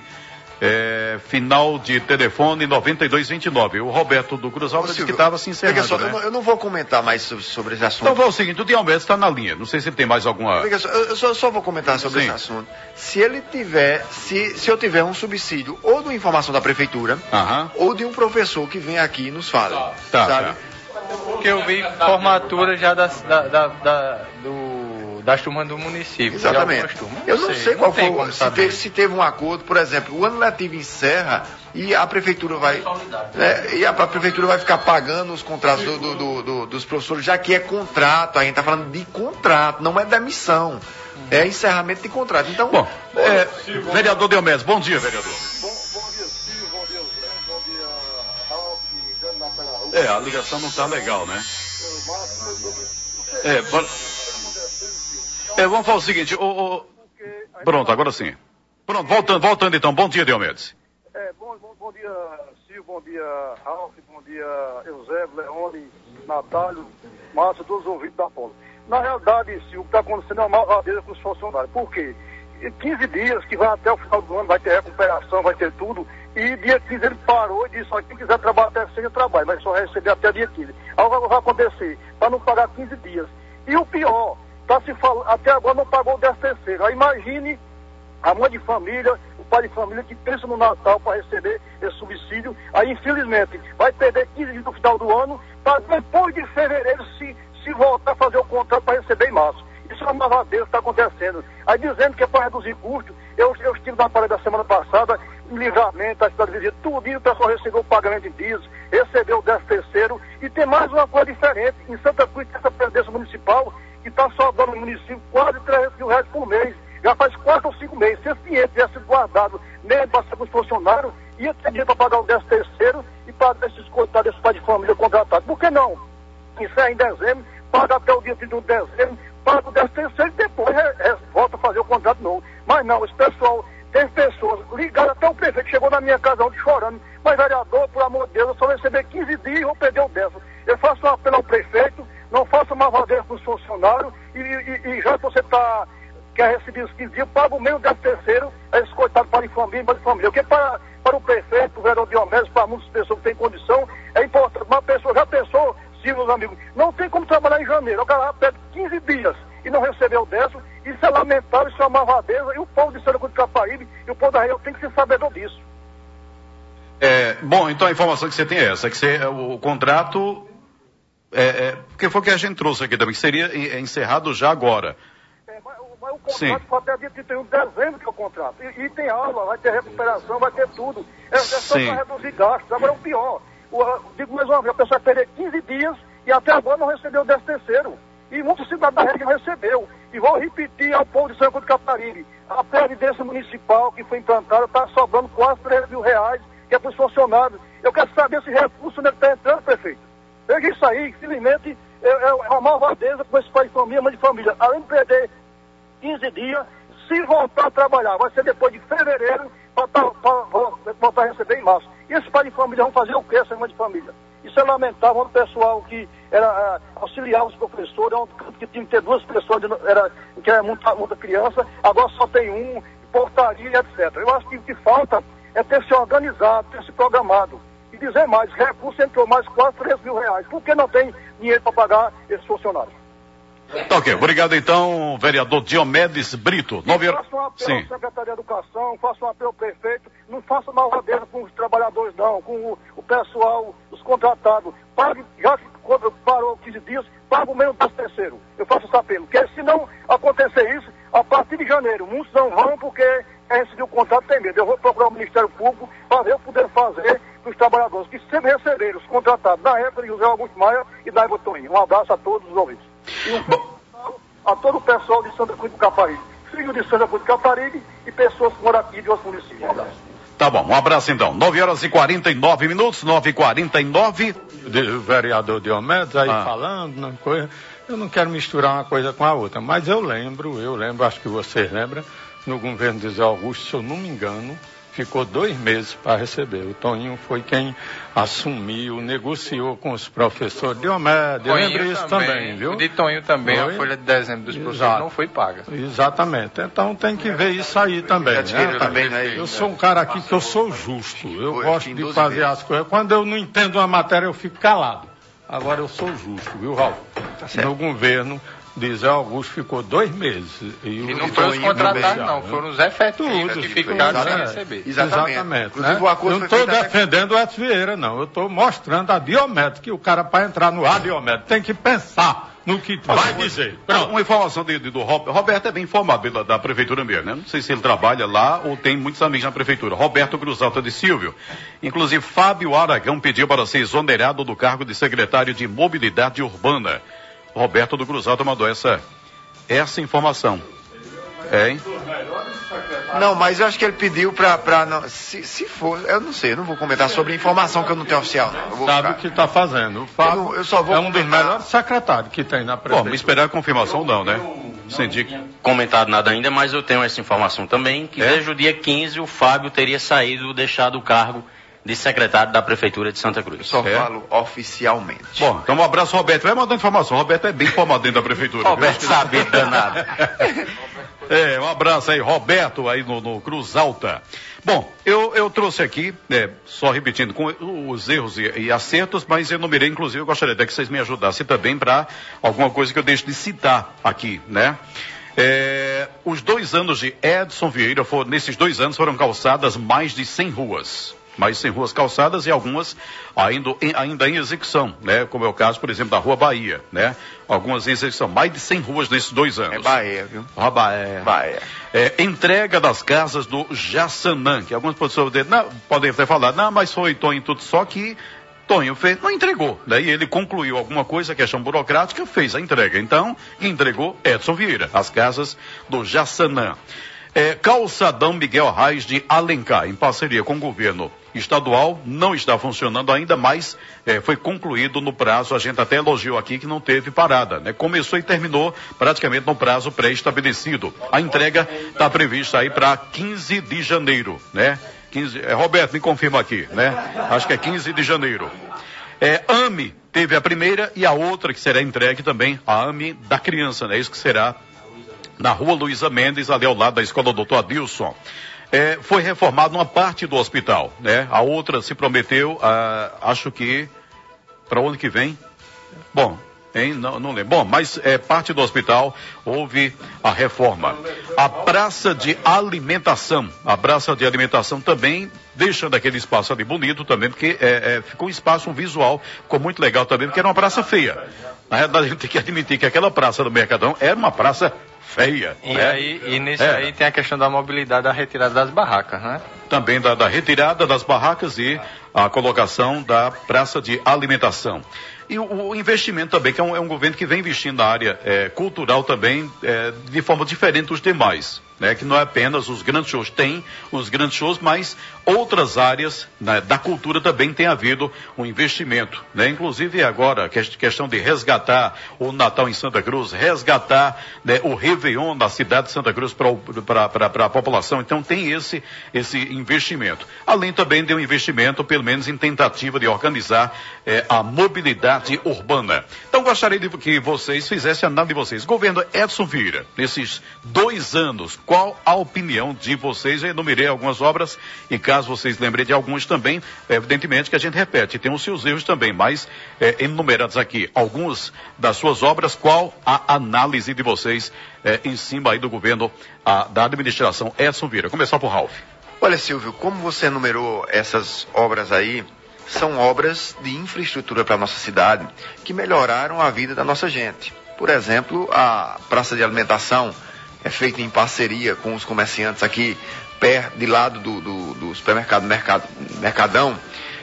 É, final de telefone noventa e dois vinte e nove. O Roberto do Cruz Alta disse que estava se encerrando, só, né? eu, não, eu não vou comentar mais sobre, sobre esse assunto. Então foi o seguinte, o Diomedes está na linha, não sei se ele tem mais alguma... Só, eu só, só vou comentar sobre Sim. esse assunto. Se ele tiver, se, se eu tiver um subsídio ou de uma informação da prefeitura, Aham. ou de um professor que vem aqui e nos fale, Tá, sabe? tá. Porque eu vi formatura já das, da, da, da, do, das turmas do município. de Exatamente. algumas turmas. Eu não sei, qual tem foi, como se saber. teve, se teve um acordo, por exemplo, o ano letivo encerra e a prefeitura vai, né, e a, a prefeitura vai ficar pagando os contratos do, do, do, do, dos professores, já que é contrato, a gente está falando de contrato, não é demissão, é encerramento de contrato. Então, Bom, é, vereador Diomedes, bom dia, vereador. É, a ligação não tá legal, né? É, bora... é vamos fazer o seguinte, o, o... pronto, agora sim. Pronto, voltando, voltando então, bom dia, Diomedes. É, bom, bom, bom dia, Silvio, bom dia, Ralf, bom dia, Eusébio, Leone, Natálio, Márcio, todos os ouvintes da Polo. Na realidade, Silvio, o que está acontecendo é uma malvadeira com os funcionários. Por quê? quinze dias que vai até o final do ano, vai ter recuperação, vai ter tudo, e dia quinze ele parou e disse, ó, quem quiser trabalhar até seja trabalho, mas só receber até dia quinze. Aí o que vai acontecer? Para não pagar quinze dias. E o pior, tá se falando, até agora não pagou o décimo terceiro. Aí imagine a mãe de família, o pai de família que pensa no Natal para receber esse subsídio, aí infelizmente vai perder quinze dias no final do ano, para depois de fevereiro se, se voltar a fazer o contrato para receber em março. Isso é uma mavadeira que está acontecendo. Aí dizendo que é para reduzir custos, eu, eu estive na parede da semana passada, em Livramento, a cidade vizinha, tudinho, o pessoal recebeu o pagamento em dias, recebeu o décimo terceiro, e tem mais uma coisa diferente, em Santa Cruz tem essa presidência municipal, que está sobrando no município quase trezentos mil reais por mês, já faz quatro ou cinco meses. Se esse dinheiro tivesse sido guardado, nem para ser com os funcionários, ia ter dinheiro para pagar o décimo terceiro e pagar esses coitados, esses pais de família contratados. Por que não? Isso é em dezembro, paga até o dia trinta de dezembro, paga o décimo terceiro e depois é, é, volta a fazer o contrato novo. Mas não, esse pessoal, tem pessoas ligadas, até o prefeito chegou na minha casa ontem chorando, mas vereador, por amor de Deus, eu só vou receber quinze dias e vou perder o décimo. Eu faço um apelo ao prefeito, não faça uma vadeira para os funcionários, e, e, e já que você tá, quer receber os quinze dias, paga o meio décimo terceiro, é esse coitado para de família, para de família. Porque para, para o prefeito, o vereador Diomedes, para muitas pessoas que têm condição, é importante. Uma pessoa já pensou, sim, meus amigos, não tem como trabalhar em janeiro, o cara pede quinze dias e não recebeu o décimo, isso é lamentável, isso é uma mavadeza, e o povo de Santa Cruz de Caparibe e o povo da região tem que ser sabedor disso. É, bom, então a informação que você tem é essa, que você, o contrato É, é, porque foi o que a gente trouxe aqui também, que seria encerrado já agora. É, mas, mas o contrato foi até dia trinta e um de dezembro que é o contrato. E, e tem aula, vai ter recuperação, vai ter tudo. É, é só para reduzir gastos. Agora é o pior. O, digo mais uma vez, a pessoa vai perder quinze dias e até agora não recebeu o décimo terceiro. E muitos cidadãos da rede não recebeu. E vou repetir ao povo de São Cruz do Caparibe, a Previdência Municipal que foi implantada está sobrando quase três mil reais, que é para os funcionários. Eu quero saber esse recurso onde ele está entrando, prefeito. Veja isso aí, infelizmente, é, é uma malvadeza com esse pai de família, mãe de família. Além de perder quinze dias, se voltar a trabalhar, vai ser depois de fevereiro, para voltar a receber em março. E esses pais de família vão fazer o quê, essa mãe de família? Isso é lamentável, um pessoal que era uh, auxiliar os professores, um que tinha que ter duas pessoas, era, que era muita, muita criança, agora só tem um, portaria, etcétera. Eu acho que o que falta é ter se organizado, ter se programado. E dizer mais, recurso entrou mais quase três mil reais. Por que não tem dinheiro para pagar esses funcionários? Tá ok, obrigado então, vereador Diomedes Brito. Nove horas. Faça um apelo ao secretário de Educação, faça um apelo ao prefeito, não faça malvadeza com os trabalhadores não, com o, o pessoal, os contratados. Pague, já que parou quinze dias, pague o menos décimo terceiro. Eu faço esse apelo, porque se não acontecer isso, a partir de janeiro, muitos não vão porque quem recebeu o contrato tem medo. Eu vou procurar o Ministério Público para ver o poder fazer para os trabalhadores que sempre receberam os contratados na época de José Augusto Maia e Daiva Toninho. Um abraço a todos os ouvintes. E um a todo o pessoal de Santa Cruz do Caparibe, filho de Santa Cruz do Caparibe e pessoas que moram aqui de outros municípios. Um abraço. Tá bom, um abraço então. nove horas e quarenta e nove minutos, nove e quarenta e nove. O vereador Diomedes aí ah. falando, uma coisa. Eu não quero misturar uma coisa com a outra, mas eu lembro, eu lembro, acho que vocês lembram, no governo de José Augusto, se eu não me engano, ficou dois meses para receber. O Toninho foi quem assumiu, negociou com os professores. Diomedes, eu lembro isso também, também, viu? O de Toninho também, foi? A folha de dezembro dos professores Exato. Não foi paga. Exatamente. Então tem que ver isso aí também. Né? também né? Eu sou um cara aqui que eu sou justo. Eu foi, gosto de fazer as coisas. Quando eu não entendo uma matéria, eu fico calado. Agora eu sou justo, viu, Raul? Tá no governo de Zé Augusto ficou dois meses. E, e não foram os contratados, não, foram os efetivos que ficaram sem receber. Exatamente. Exatamente né? Eu não estou defendendo o Edson Vieira, não. Eu estou mostrando a Diomedes, que o cara, para entrar no ar, Diomedes, tem que pensar no que vai dizer. Pronto. Uma informação de, de, do Roberto. Roberto é bem informado da, da prefeitura mesmo, né? Não sei se ele trabalha lá ou tem muitos amigos na prefeitura. Roberto Cruz Alta de Silvio. Inclusive, Fábio Aragão pediu para ser exonerado do cargo de secretário de Mobilidade Urbana. Roberto do Cruz Alta mandou essa, essa informação. É, hein? Não, mas eu acho que ele pediu pra... pra não, se, se for, eu não sei, eu não vou comentar sobre informação que eu não tenho oficial. Não. Eu vou Sabe o que está fazendo. O Fábio eu não, eu só vou é um comentar. Dos melhores secretários que tem na prefeitura. Bom, me esperar a confirmação não, né? Sindic. Comentado nada ainda, mas eu tenho essa informação também, que é? Desde o dia quinze o Fábio teria saído, deixado o cargo de secretário da Prefeitura de Santa Cruz. Eu só é. falo oficialmente. Bom, então um abraço, Roberto. Vai mandando informação. Roberto é bem informado dentro da Prefeitura. Roberto sabe, danado. É, um abraço aí, Roberto, aí no, no Cruz Alta. Bom, eu, eu trouxe aqui, é, só repetindo, com os erros e, e acertos, mas eu enumerei, inclusive, eu gostaria até que vocês me ajudassem também para alguma coisa que eu deixo de citar aqui, né? É, os dois anos de Edson Vieira, foram, nesses dois anos foram calçadas mais de cem ruas. Mais de cem ruas calçadas e algumas ainda em, ainda em execução, né? Como é o caso, por exemplo, da Rua Bahia, né? Algumas em execução. Mais de cem ruas nesses dois anos. É Bahia, viu? Rua Bahia. Bahia. É, entrega das casas do Jaçanã, que algumas pessoas não, podem ter falado, não, mas foi Tonho tudo, só que Tonho fez, não entregou. Daí ele concluiu alguma coisa, questão burocrática, fez a entrega. Então, entregou Edson Vieira, as casas do Jaçanã. É, Calçadão Miguel Reis de Alencar, em parceria com o governo estadual, não está funcionando ainda, mas é, foi concluído no prazo, a gente até elogiou aqui que não teve parada, né? Começou e terminou praticamente no prazo pré-estabelecido. A entrega está prevista aí para quinze de janeiro, né? quinze, é, Roberto, me confirma aqui, né? Acho que é quinze de janeiro. É, AME teve a primeira e a outra que será entregue também, a AME da criança, né? Isso que será na Rua Luísa Mendes, ali ao lado da Escola doutor Adilson. É, foi reformado uma parte do hospital, né? A outra se prometeu, ah, acho que para o ano que vem. Bom, Hein? Não, não lembro. Bom, mas é, parte do hospital houve a reforma. A praça de alimentação, a praça de alimentação também, deixando aquele espaço ali bonito também, porque é, é, ficou um espaço, um visual, ficou muito legal também, porque era uma praça feia. Na realidade, a gente tem que admitir que aquela praça do Mercadão era uma praça feia. E, né? aí, e nesse é. aí tem a questão da mobilidade, da retirada das barracas, né? Também da, da retirada das barracas e a colocação da praça de alimentação. E o, o investimento também, que é um, é um governo que vem investindo na área é, cultural também é, de forma diferente dos demais. Né, que não é apenas os grandes shows, tem os grandes shows, mas outras áreas, né, da cultura também tem havido um investimento, né, inclusive agora, questão de resgatar o Natal em Santa Cruz, resgatar, né, o Réveillon na cidade de Santa Cruz para a população, então tem esse, esse investimento. Além também de um investimento, pelo menos em tentativa de organizar é, a mobilidade urbana. Então gostaria de que vocês fizessem a análise de vocês. Governo Edson Vieira, nesses dois anos, qual a opinião de vocês? Eu enumerei algumas obras e caso vocês lembrem de algumas também, evidentemente que a gente repete, tem os seus erros também, mas é, enumerados aqui algumas das suas obras, qual a análise de vocês é, em cima aí do governo a, da administração Edson Vieira? Começar por Ralf. Olha, Silvio, como você enumerou essas obras aí, são obras de infraestrutura para a nossa cidade que melhoraram a vida da nossa gente. Por exemplo, a praça de alimentação é feita em parceria com os comerciantes aqui, perto, de lado do, do, do supermercado Mercado, Mercadão.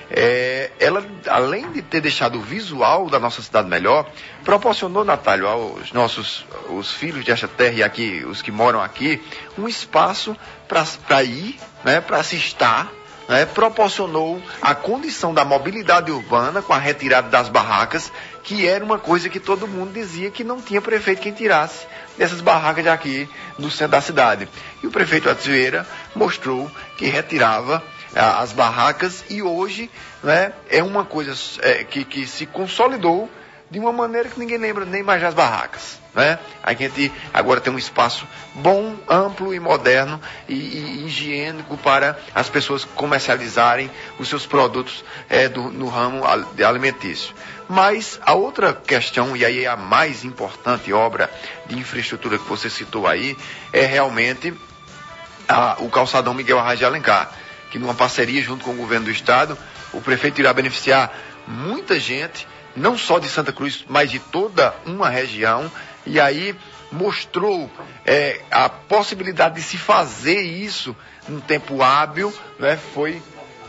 É, ela, além de ter deixado o visual da nossa cidade melhor, proporcionou, Natália, aos nossos os filhos desta terra e aqui, os que moram aqui, um espaço para ir, né, para se estar, né, proporcionou a condição da mobilidade urbana com a retirada das barracas, que era uma coisa que todo mundo dizia que não tinha prefeito quem tirasse dessas barracas de aqui no centro da cidade. E o prefeito Edson Vieira mostrou que retirava ah, as barracas e hoje, né, é uma coisa é, que, que se consolidou de uma maneira que ninguém lembra nem mais das barracas. Né? A gente agora tem um espaço bom, amplo e moderno e, e higiênico para as pessoas comercializarem os seus produtos é, do, no ramo alimentício. Mas a outra questão, e aí é a mais importante obra de infraestrutura que você citou aí, é realmente a, o calçadão Miguel Arraes de Alencar, que numa parceria junto com o governo do estado, o prefeito irá beneficiar muita gente, não só de Santa Cruz, mas de toda uma região, e aí mostrou é, a possibilidade de se fazer isso num tempo hábil, né? Foi,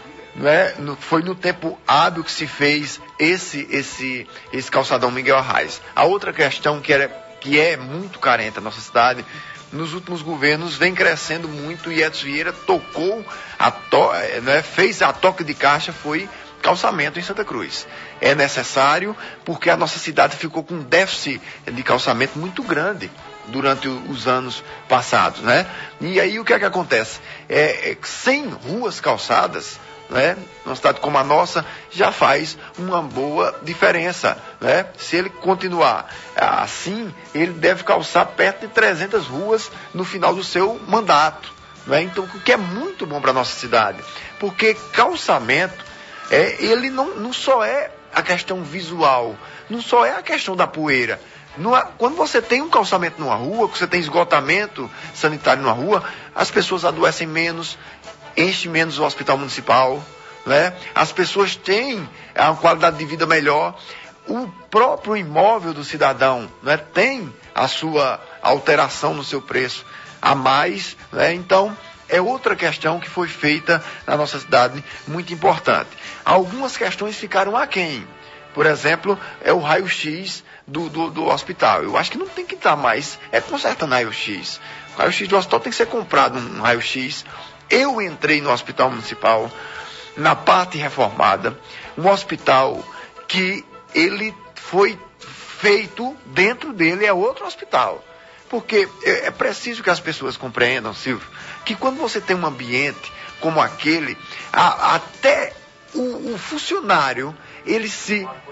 né? no, foi no tempo hábil que se fez esse, esse, esse calçadão Miguel Arraes. A outra questão que, era, que é muito carente na nossa cidade, nos últimos governos vem crescendo muito e Edson Vieira tocou, a to, né? fez a toque de caixa, foi calçamento em Santa Cruz. É necessário porque a nossa cidade ficou com um déficit de calçamento muito grande durante os anos passados, né? E aí o que é que acontece? É, é, sem ruas calçadas, né, numa cidade como a nossa, já faz uma boa diferença, né? Se ele continuar assim, ele deve calçar perto de trezentas ruas no final do seu mandato, né? Então, o que é muito bom para a nossa cidade, porque calçamento É, ele não, não só é a questão visual, não só é a questão da poeira. Numa, quando você tem um calçamento numa rua, que você tem esgotamento sanitário numa rua, as pessoas adoecem menos, enche menos o hospital municipal, né? As pessoas têm uma qualidade de vida melhor, o próprio imóvel do cidadão, né, tem a sua alteração no seu preço a mais, né? Então, é outra questão que foi feita na nossa cidade, muito importante. Algumas questões ficaram aquém. Por exemplo, é o raio-x do, do, do hospital. Eu acho que não tem que estar mais, é consertando raio-x. O raio-x do hospital tem que ser comprado um raio-x. Eu entrei no hospital municipal, na parte reformada, um hospital que ele foi feito, dentro dele é outro hospital. Porque é preciso que as pessoas compreendam, Silvio, que quando você tem um ambiente como aquele, a, até o, o funcionário, ele se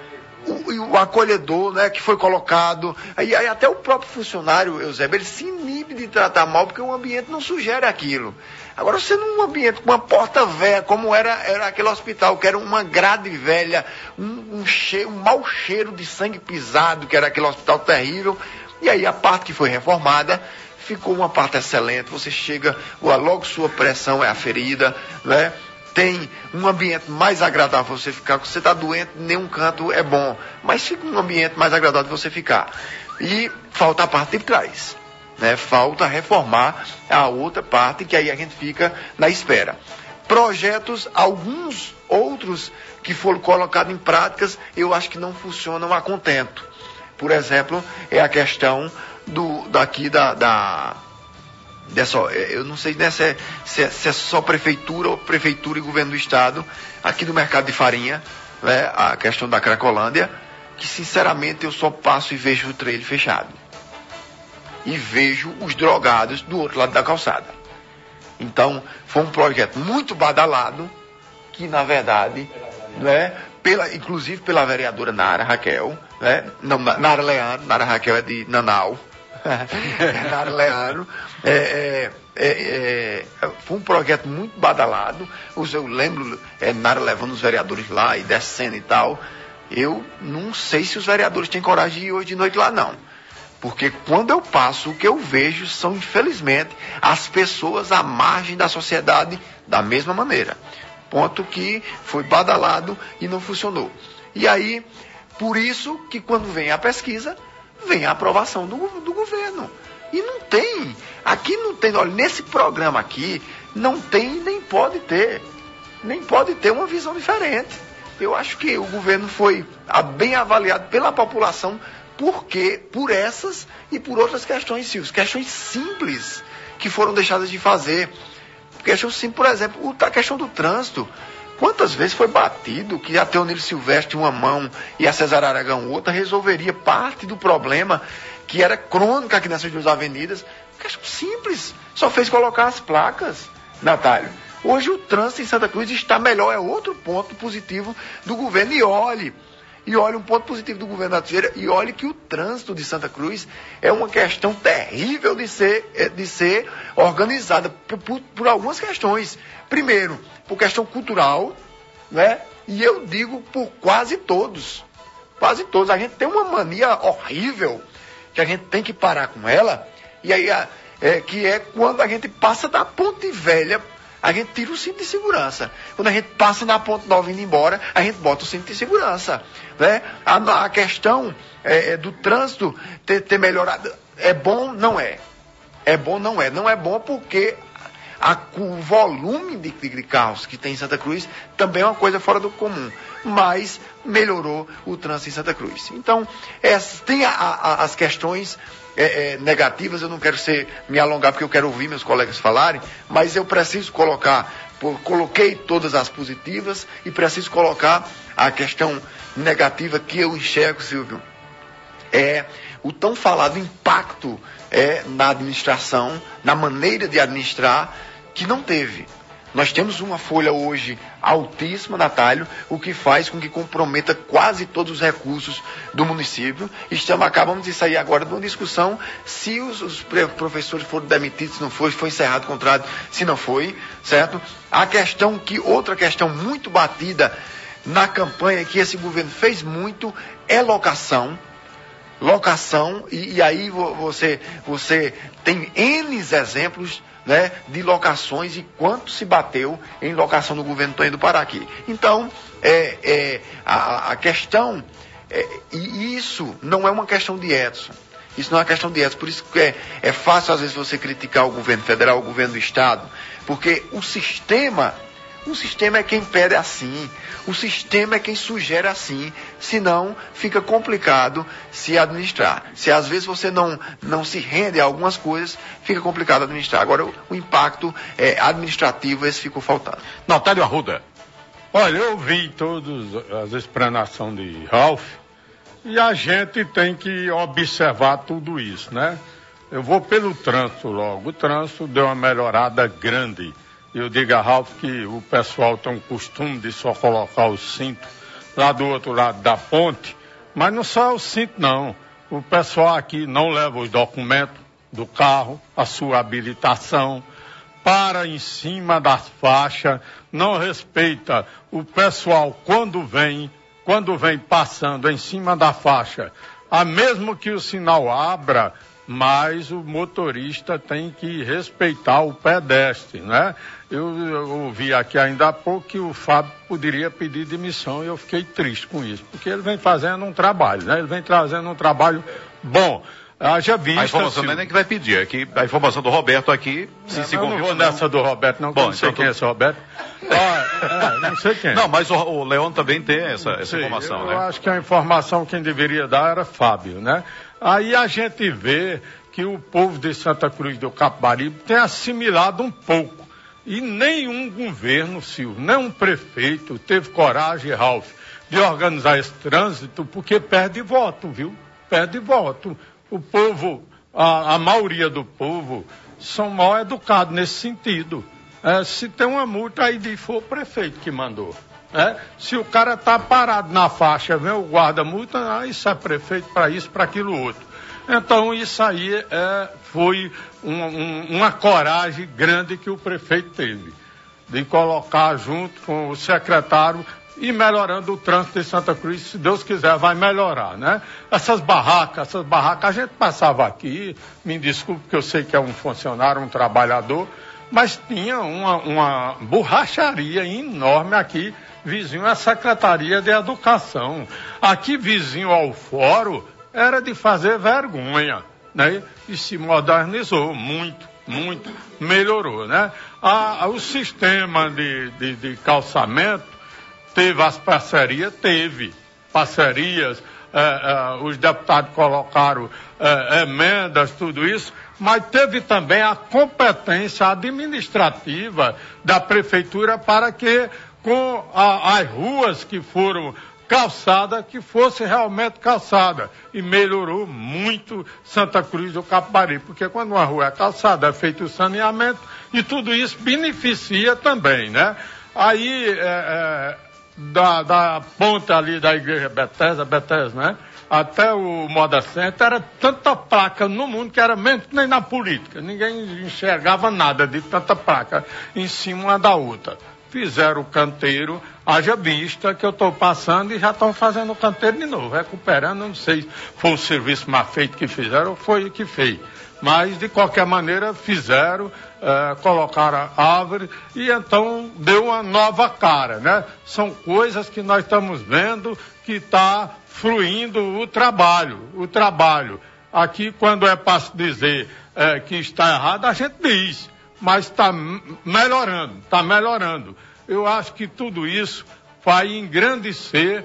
o, o acolhedor, né, que foi colocado, aí, aí até o próprio funcionário, Eusébio, ele se inibe de tratar mal, porque o ambiente não sugere aquilo. Agora, você num ambiente com uma porta velha, como era, era aquele hospital, que era uma grade velha, um, um, cheiro, um mau cheiro de sangue pisado, que era aquele hospital terrível, e aí a parte que foi reformada, ficou uma parte excelente, você chega, logo sua pressão é aferida, né? Tem um ambiente mais agradável você ficar, você está doente, nenhum canto é bom, mas fica um ambiente mais agradável você ficar. E falta a parte de trás, né? Falta reformar a outra parte, que aí a gente fica na espera. Projetos, alguns outros que foram colocados em práticas, eu acho que não funcionam a contento. Por exemplo, é a questão do, daqui da... da Dessa, eu não sei né, se, é, se, é, se é só prefeitura ou prefeitura e governo do estado, aqui do mercado de farinha, né, a questão da Cracolândia, que sinceramente eu só passo e vejo o trailer fechado. E vejo os drogados do outro lado da calçada. Então, foi um projeto muito badalado, que na verdade, né, pela, inclusive pela vereadora Nara Raquel, né, não, Nara Leandro, Nara Raquel é de Nanau, Nara Leandro, é, é, é, é, foi um projeto muito badalado. Eu lembro é, Nara levando os vereadores lá e descendo e tal. Eu não sei se os vereadores têm coragem de ir hoje de noite lá, não. Porque quando eu passo, o que eu vejo são, infelizmente, as pessoas à margem da sociedade da mesma maneira. Ponto que foi badalado e não funcionou. E aí, por isso que quando vem a pesquisa, vem a aprovação do, do governo. E não tem, aqui não tem, olha, nesse programa aqui, não tem nem pode ter, nem pode ter uma visão diferente. Eu acho que o governo foi bem avaliado pela população, porque, por essas e por outras questões, Silvio, questões simples que foram deixadas de fazer. Questão simples, por exemplo, a questão do trânsito. Quantas vezes foi batido que a Teonildo Silvestre uma mão e a Cesar Aragão outra resolveria parte do problema que era crônica aqui nessas duas avenidas? Questão simples, só fez colocar as placas, Natália. Hoje o trânsito em Santa Cruz está melhor, é outro ponto positivo do governo. E olhe, e olhe um ponto positivo do governo da Teixeira, e olhe que o trânsito de Santa Cruz é uma questão terrível de ser, de ser organizada por, por, por algumas questões. Primeiro, por questão cultural, né? E eu digo por quase todos. Quase todos. A gente tem uma mania horrível, que a gente tem que parar com ela, e aí é, que é quando a gente passa da Ponte Velha, a gente tira o cinto de segurança. Quando a gente passa na Ponte Nova indo embora, a gente bota o cinto de segurança. Né? A, a questão é, do trânsito ter, ter melhorado, é bom? Não é. É bom? Não é. Não é bom porque A, o volume de, de carros que tem em Santa Cruz também é uma coisa fora do comum, mas melhorou o trânsito em Santa Cruz. Então, é, tem a, a, as questões é, é, negativas, eu não quero ser, me alongar porque eu quero ouvir meus colegas falarem, mas eu preciso colocar, por, coloquei todas as positivas e preciso colocar a questão negativa que eu enxergo, Silvio, é o tão falado impacto é, na administração, na maneira de administrar, que não teve. Nós temos uma folha hoje altíssima, Natálio, o que faz com que comprometa quase todos os recursos do município. Estamos, acabamos de sair agora de uma discussão se os, os professores foram demitidos, se não foi, se foi encerrado o contrato, se não foi, certo? A questão que, outra questão muito batida na campanha, que esse governo fez muito, é locação. Locação, e, e aí você, você tem N exemplos, né, de locações e quanto se bateu em locação no governo Tonho do Pará aqui. Então, é, é, a, a questão, é, e isso não é uma questão de Edson, isso não é uma questão de Edson, por isso que é, é fácil às vezes você criticar o governo federal, o governo do estado, porque o sistema, o sistema é quem pede assim, o sistema é quem sugere assim, senão fica complicado se administrar. Se às vezes você não, não se rende a algumas coisas, fica complicado administrar. Agora, o, o impacto é, administrativo, esse ficou faltando. Natália Arruda. Olha, eu vi todas as explanações de Ralph, e a gente tem que observar tudo isso, né? Eu vou pelo trânsito logo. O trânsito deu uma melhorada grande. Eu digo a Ralph que o pessoal tem um costume de só colocar o cinto lá do outro lado da ponte, Mas não só o cinto, não. O pessoal aqui não leva os documentos do carro, a sua habilitação, para em cima das faixas, não respeita o pessoal quando vem, quando vem passando em cima da faixa. A mesmo que o sinal abra, mas o motorista tem que respeitar o pedestre, né? Eu, eu ouvi aqui ainda há pouco que o Fábio poderia pedir demissão e eu fiquei triste com isso, porque ele vem fazendo um trabalho, né? Ele vem trazendo um trabalho bom. Haja vista, a informação se... não é nem que vai pedir, é que a informação do Roberto aqui, se é, se eu confirma... não vou nessa do Roberto, não, bom, não sei então, quem é esse Roberto. Ah, é, não sei quem. Não, mas o, o Leon também tem essa, essa Sim, informação, eu né? Eu acho que a informação quem deveria dar era Fábio, né? Aí a gente vê que o povo de Santa Cruz do Capibaribe tem assimilado um pouco. E nenhum governo, Silvio, nenhum prefeito teve coragem, Ralf, de organizar esse trânsito, porque perde voto, viu? Perde voto. O povo, a, a maioria do povo, são mal educados nesse sentido. É, se tem uma multa, aí diz, foi o prefeito que mandou. É? Se o cara está parado na faixa, vem o guarda-multa, ah, isso é prefeito para isso, para aquilo outro. Então, isso aí é, foi um, um, uma coragem grande que o prefeito teve, de colocar junto com o secretário e melhorando o trânsito de Santa Cruz, se Deus quiser, vai melhorar, né? Essas barracas, essas barracas, a gente passava aqui, me desculpe que eu sei que é um funcionário, um trabalhador, mas tinha uma, uma borracharia enorme aqui, vizinho à Secretaria de Educação. Aqui, vizinho ao fórum, era de fazer vergonha, né? E se modernizou muito, muito, melhorou, né? A, o sistema de, de, de calçamento, teve as parcerias, teve parcerias, eh, eh, os deputados colocaram eh, emendas, tudo isso, mas teve também a competência administrativa da prefeitura para que com a, as ruas que foram calçada, que fosse realmente calçada. E melhorou muito Santa Cruz do Capibaribe, porque quando uma rua é calçada, é feito o saneamento, e tudo isso beneficia também, né? Aí, é, é, da, da ponta ali da igreja Bethesda, Bethesda, né? Até o Moda Center, era tanta placa no mundo que era mesmo nem na política. Ninguém enxergava nada de tanta placa em cima uma da outra. Fizeram o canteiro, haja vista que eu estou passando e já estão fazendo o canteiro de novo, recuperando, não sei se foi o serviço mal feito que fizeram ou foi o que fez. Mas, de qualquer maneira, fizeram, é, colocaram árvore e então deu uma nova cara, né? São coisas que nós estamos vendo que está fluindo o trabalho, o trabalho. Aqui, quando é para se dizer é, que está errado, a gente diz. Mas está melhorando, está melhorando. Eu acho que tudo isso vai engrandecer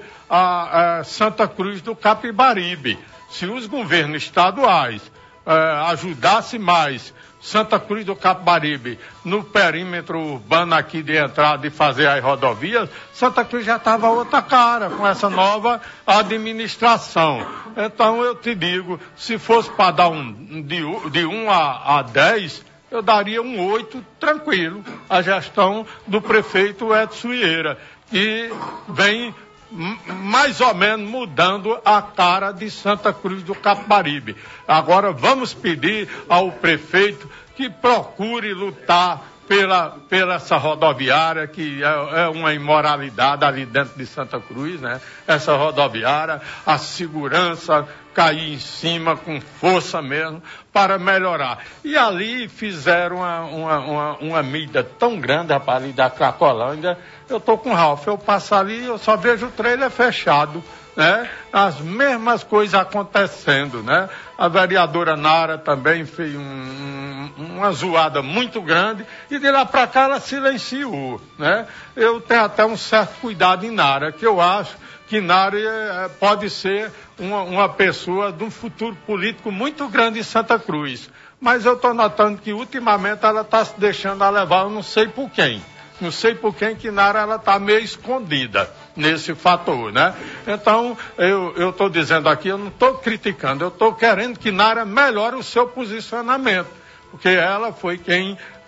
a, a Santa Cruz do Capibaribe. Se os governos estaduais eh, ajudassem mais Santa Cruz do Capibaribe no perímetro urbano aqui de entrada e fazer as rodovias, Santa Cruz já estava outra cara com essa nova administração. Então eu te digo, se fosse para dar um de, de um a, a dez, eu daria um oito tranquilo, a gestão do prefeito Edson Vieira, que vem mais ou menos mudando a cara de Santa Cruz do Capibaribe. Agora vamos pedir ao prefeito que procure lutar pela, pela essa rodoviária, que é, é uma imoralidade ali dentro de Santa Cruz, né? Essa rodoviária, a segurança cair em cima com força mesmo, para melhorar. E ali fizeram uma, uma, uma, uma mídia tão grande, rapaz, ali da Cracolândia. Eu estou com o Ralf, eu passo ali, eu só vejo o trailer fechado, né? As mesmas coisas acontecendo, né? A vereadora Nara também fez um, um, uma zoada muito grande e de lá para cá ela silenciou, né? Eu tenho até um certo cuidado em Nara, que eu acho que Nara é, pode ser uma, uma pessoa de um futuro político muito grande em Santa Cruz. Mas eu estou notando que ultimamente ela está se deixando a levar, eu não sei por quem. Não sei por quem que Nara ela está meio escondida nesse fator, né? Então, eu estou dizendo aqui, eu não estou criticando, eu estou querendo que Nara melhore o seu posicionamento, porque ela foi quem,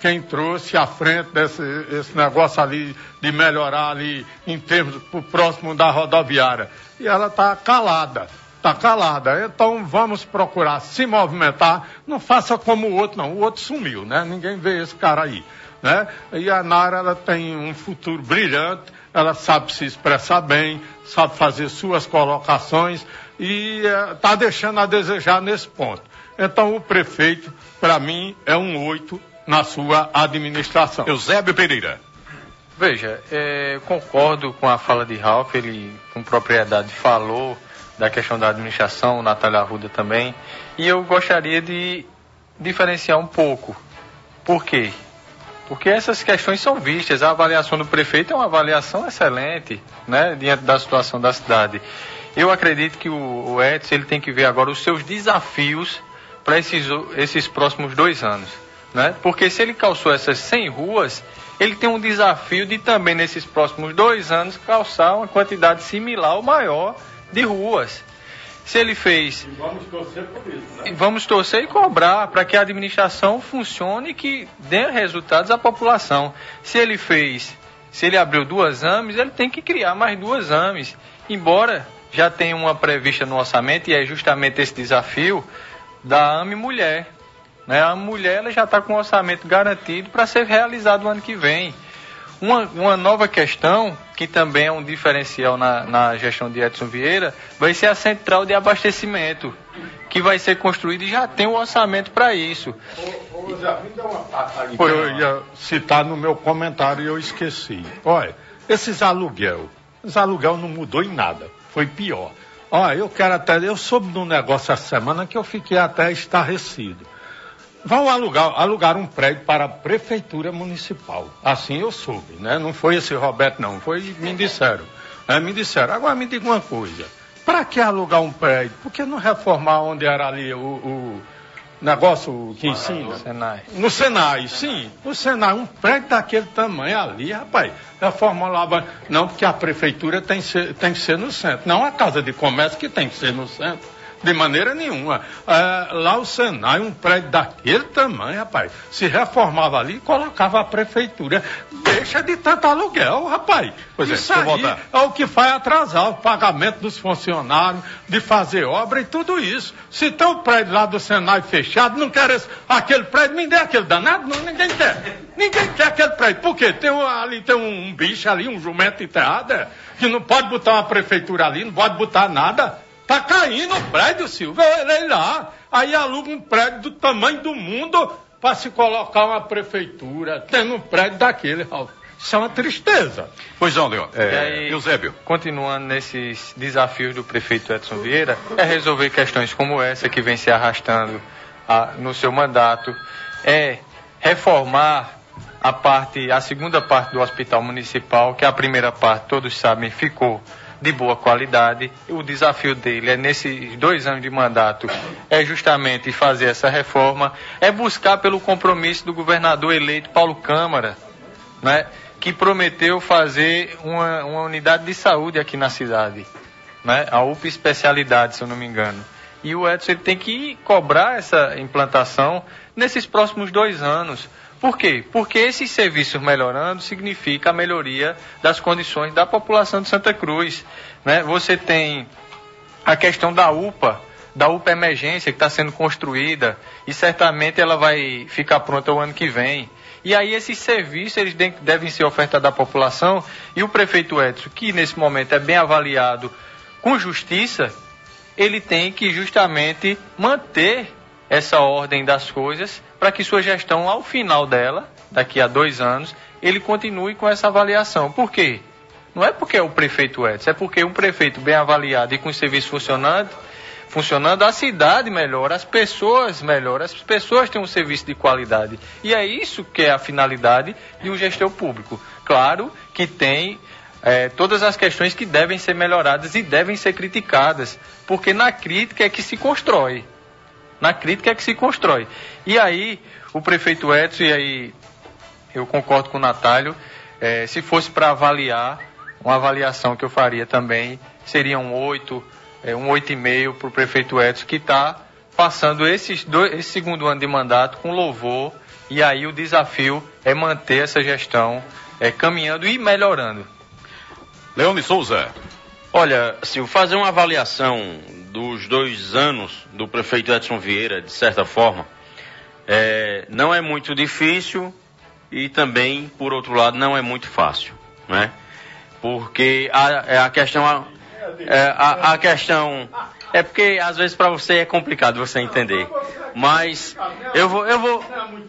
quem trouxe à frente desse esse negócio ali de melhorar ali em termos pro próximo da rodoviária. E ela está calada, está calada. Então vamos procurar se movimentar. Não faça como o outro, não. O outro sumiu, né? Ninguém vê esse cara aí, né? E a Nara, ela tem um futuro brilhante, ela sabe se expressar bem, sabe fazer suas colocações e está uh, deixando a desejar nesse ponto. Então o prefeito, para mim, é um oito na sua administração. Eusébio Pereira. Veja, é, concordo com a fala de Ralf, ele com propriedade falou da questão da administração, Natália Arruda também, e eu gostaria de diferenciar um pouco. Por quê? Porque essas questões são vistas, a avaliação do prefeito é uma avaliação excelente, né, diante da situação da cidade. Eu acredito que o, o Edson, ele tem que ver agora os seus desafios para esses, esses próximos dois anos. Né? Porque se ele calçou essas cem ruas, ele tem um desafio de também, nesses próximos dois anos, calçar uma quantidade similar ou maior de ruas. Se ele fez... E vamos torcer por isso, né? Vamos torcer e cobrar para que a administração funcione e que dê resultados à população. Se ele fez, se ele abriu duas A M Es, ele tem que criar mais duas A M Es. Embora já tenha uma prevista no orçamento, e é justamente esse desafio da A M E Mulher. Né? A mulher ela já está com o orçamento garantido para ser realizado no ano que vem. Uma, uma nova questão, que também é um diferencial na, na gestão de Edson Vieira, vai ser a central de abastecimento, que vai ser construída e já tem o orçamento para isso. Ô, ô, Zé, me dá uma parte aí. Eu ia citar no meu comentário e eu esqueci. Olha, esses aluguel, os aluguel não mudou em nada, foi pior. Olha, eu quero até, eu soube de um negócio essa semana que eu fiquei até estarrecido. Vão alugar, alugar um prédio para a prefeitura municipal. Assim eu soube, né? Não foi esse Roberto, não. Foi, me disseram. É, me disseram. Agora me diga uma coisa. Para que alugar um prédio? Por que não reformar onde era ali o, o negócio que ensina? No Senai. No Senai, sim. No Senai, um prédio daquele tamanho ali, rapaz. Reformar lá. Não, porque a prefeitura tem que ser, tem que ser no centro. Não a casa de comércio que tem que ser no centro. De maneira nenhuma. É, lá o Senai, um prédio daquele tamanho, rapaz, se reformava ali e colocava a prefeitura. Deixa de tanto aluguel, rapaz. Pois Isso é, aí é o que faz atrasar o pagamento dos funcionários, de fazer obra e tudo isso. Se tem um prédio lá do Senai fechado, não quer esse, aquele prédio, ninguém aquele danado, não, ninguém quer. Ninguém quer aquele prédio. Por quê? Tem um, ali tem um, um bicho ali, um jumento enterrado, é, que não pode botar uma prefeitura ali, não pode botar nada. Tá caindo o prédio, Silvio, olha lá. Aí aluga um prédio do tamanho do mundo para se colocar uma prefeitura, tendo um prédio daquele, Raul. Isso é uma tristeza. Pois não, Leon. É, aí, Eusébio. Continuando nesses desafios do prefeito Edson Vieira, é resolver questões como essa que vem se arrastando a, no seu mandato, é reformar a parte, a segunda parte do hospital municipal, que a primeira parte, todos sabem, ficou de boa qualidade. O desafio dele é, nesses dois anos de mandato, é justamente fazer essa reforma, é buscar pelo compromisso do governador eleito Paulo Câmara, né, que prometeu fazer uma, uma unidade de saúde aqui na cidade, né, a U P Especialidade, se eu não me engano. E o Edson ele tem que cobrar essa implantação nesses próximos dois anos. Por quê? Porque esses serviços melhorando significa a melhoria das condições da população de Santa Cruz. Né? Você tem a questão da U P A, da U P A Emergência, que está sendo construída, e certamente ela vai ficar pronta o ano que vem. E aí esses serviços eles devem ser ofertados à população, e o prefeito Edson, que nesse momento é bem avaliado com justiça, ele tem que justamente manter essa ordem das coisas para que sua gestão, ao final dela, daqui a dois anos, ele continue com essa avaliação. Por quê? Não é porque é o prefeito Edson, é porque um prefeito bem avaliado e com o serviço funcionando, funcionando, a cidade melhora, as pessoas melhoram, as pessoas têm um serviço de qualidade. E é isso que é a finalidade de um gestor público. Claro que tem é, todas as questões que devem ser melhoradas e devem ser criticadas, porque na crítica é que se constrói. Na crítica é que se constrói. E aí, o prefeito Edson, e aí eu concordo com o Natálio, é, se fosse para avaliar, uma avaliação que eu faria também, seria um oito, é, um oito e meio para o prefeito Edson, que está passando esses dois, esse segundo ano de mandato com louvor E aí o desafio é manter essa gestão é, caminhando e melhorando. Leone Souza. Olha, Silvio, fazer uma avaliação dos dois anos do prefeito Edson Vieira, de certa forma, é, não é muito difícil e também, por outro lado, não é muito fácil, né? Porque a, a questão... É, a, a questão... É porque, às vezes, para você é complicado você entender. Mas eu vou... Eu, vou,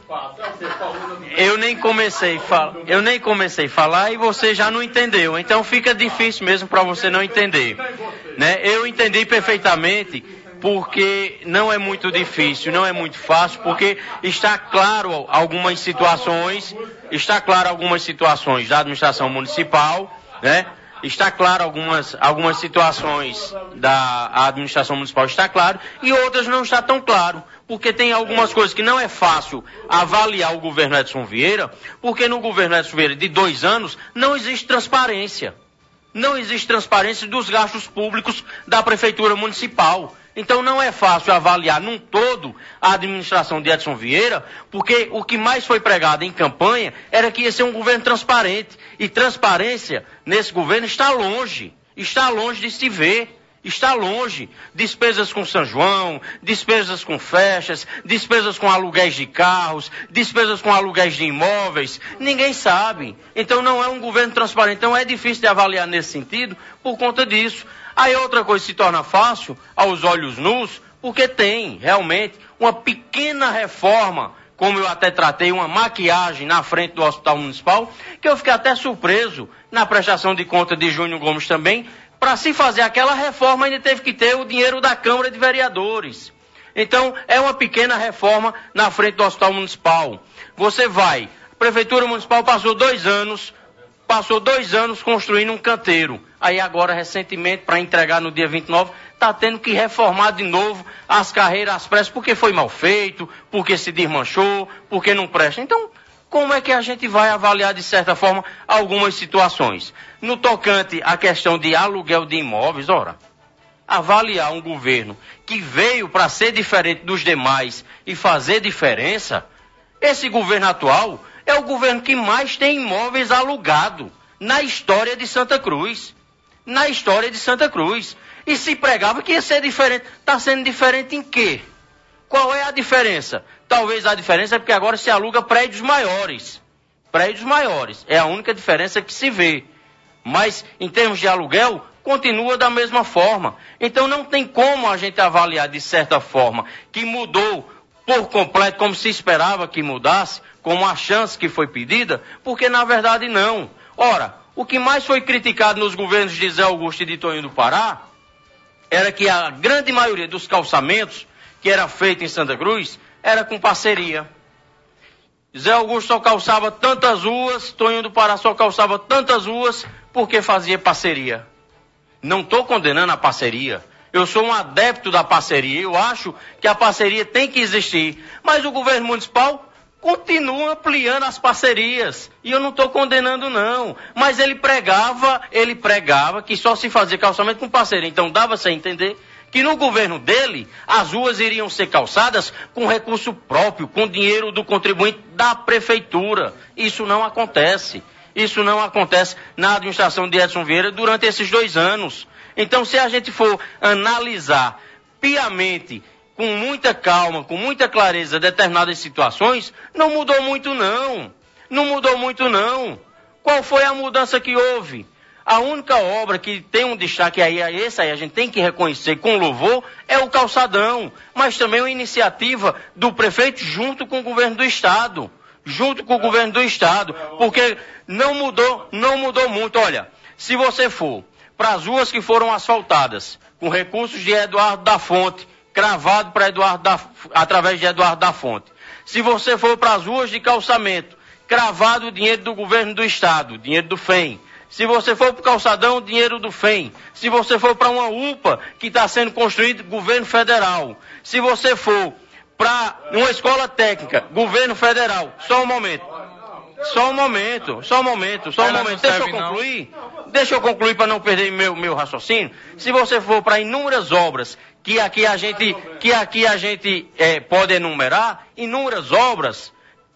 eu nem comecei a eu nem comecei a falar e você já não entendeu. Então fica difícil mesmo para você não entender. Né? Eu entendi perfeitamente porque não é muito difícil, não é muito fácil, porque está claro algumas situações, está claro algumas situações da administração municipal, né? Está claro algumas, algumas situações da administração municipal, está claro, e outras não está tão claro, porque tem algumas coisas que não é fácil avaliar o governo Edson Vieira, porque no governo Edson Vieira de dois anos não existe transparência. Não existe transparência dos gastos públicos da prefeitura municipal. Então não é fácil avaliar num todo a administração de Edson Vieira, porque o que mais foi pregado em campanha era que ia ser um governo transparente. E transparência nesse governo está longe, está longe de se ver. Está longe. Despesas com São João, despesas com festas, despesas com aluguéis de carros, despesas com aluguéis de imóveis. Ninguém sabe. Então não é um governo transparente. Então é difícil de avaliar nesse sentido por conta disso. Aí outra coisa se torna fácil aos olhos nus, porque tem realmente uma pequena reforma, como eu até tratei, uma maquiagem na frente do Hospital Municipal, que eu fiquei até surpreso na prestação de conta de Júnior Gomes também. Para se fazer aquela reforma, ainda teve que ter o dinheiro da Câmara de Vereadores. Então, é uma pequena reforma na frente do Hospital Municipal. Você vai, a Prefeitura Municipal passou dois anos, passou dois anos construindo um canteiro. Aí agora, recentemente, para entregar no dia vinte e nove, está tendo que reformar de novo as carreiras às pressas, porque foi mal feito, porque se desmanchou, porque não presta. Então, como é que a gente vai avaliar, de certa forma, algumas situações? No tocante à questão de aluguel de imóveis, ora, avaliar um governo que veio para ser diferente dos demais e fazer diferença, esse governo atual é o governo que mais tem imóveis alugados na história de Santa Cruz. Na história de Santa Cruz. E se pregava que ia ser diferente. Está sendo diferente em quê? Qual é a diferença? Talvez a diferença é porque agora se aluga prédios maiores. Prédios maiores. É a única diferença que se vê. Mas, em termos de aluguel, continua da mesma forma. Então, não tem como a gente avaliar, de certa forma, que mudou por completo, como se esperava que mudasse, como a chance que foi pedida, porque, na verdade, não. Ora, o que mais foi criticado nos governos de Zé Augusto e de Toninho do Pará era que a grande maioria dos calçamentos que era feito em Santa Cruz era com parceria. Zé Augusto só calçava tantas ruas, Toninho do Pará só calçava tantas ruas porque fazia parceria. Não estou condenando a parceria. Eu sou um adepto da parceria. Eu acho que a parceria tem que existir. Mas o governo municipal continua ampliando as parcerias. E eu não estou condenando, não. Mas ele pregava, ele pregava que só se fazia calçamento com parceria. Então dava-se a entender que no governo dele, as ruas iriam ser calçadas com recurso próprio, com dinheiro do contribuinte da prefeitura. Isso não acontece. Isso não acontece na administração de Edson Vieira durante esses dois anos. Então, se a gente for analisar piamente, com muita calma, com muita clareza, determinadas situações, não mudou muito não. Não mudou muito não. Qual foi a mudança que houve? A única obra que tem um destaque aí, esse aí a gente tem que reconhecer com louvor, é o calçadão. Mas também uma iniciativa do prefeito junto com o governo do estado. Junto com o governo do estado. Porque não mudou, não mudou muito. Olha, se você for para as ruas que foram asfaltadas, com recursos de Eduardo da Fonte, cravado para Eduardo da, através de Eduardo da Fonte. Se você for para as ruas de calçamento, cravado o dinheiro do governo do estado, dinheiro do F E M. Se você for para o calçadão, dinheiro do F E M. Se você for para uma U P A que está sendo construída, governo federal. Se você for para uma escola técnica, governo federal. Só um momento. Só um momento, só um momento, só um momento. Deixa eu concluir. Deixa eu concluir para não perder meu, meu raciocínio. Se você for para inúmeras obras que aqui a gente, que aqui a gente é, pode enumerar, inúmeras obras,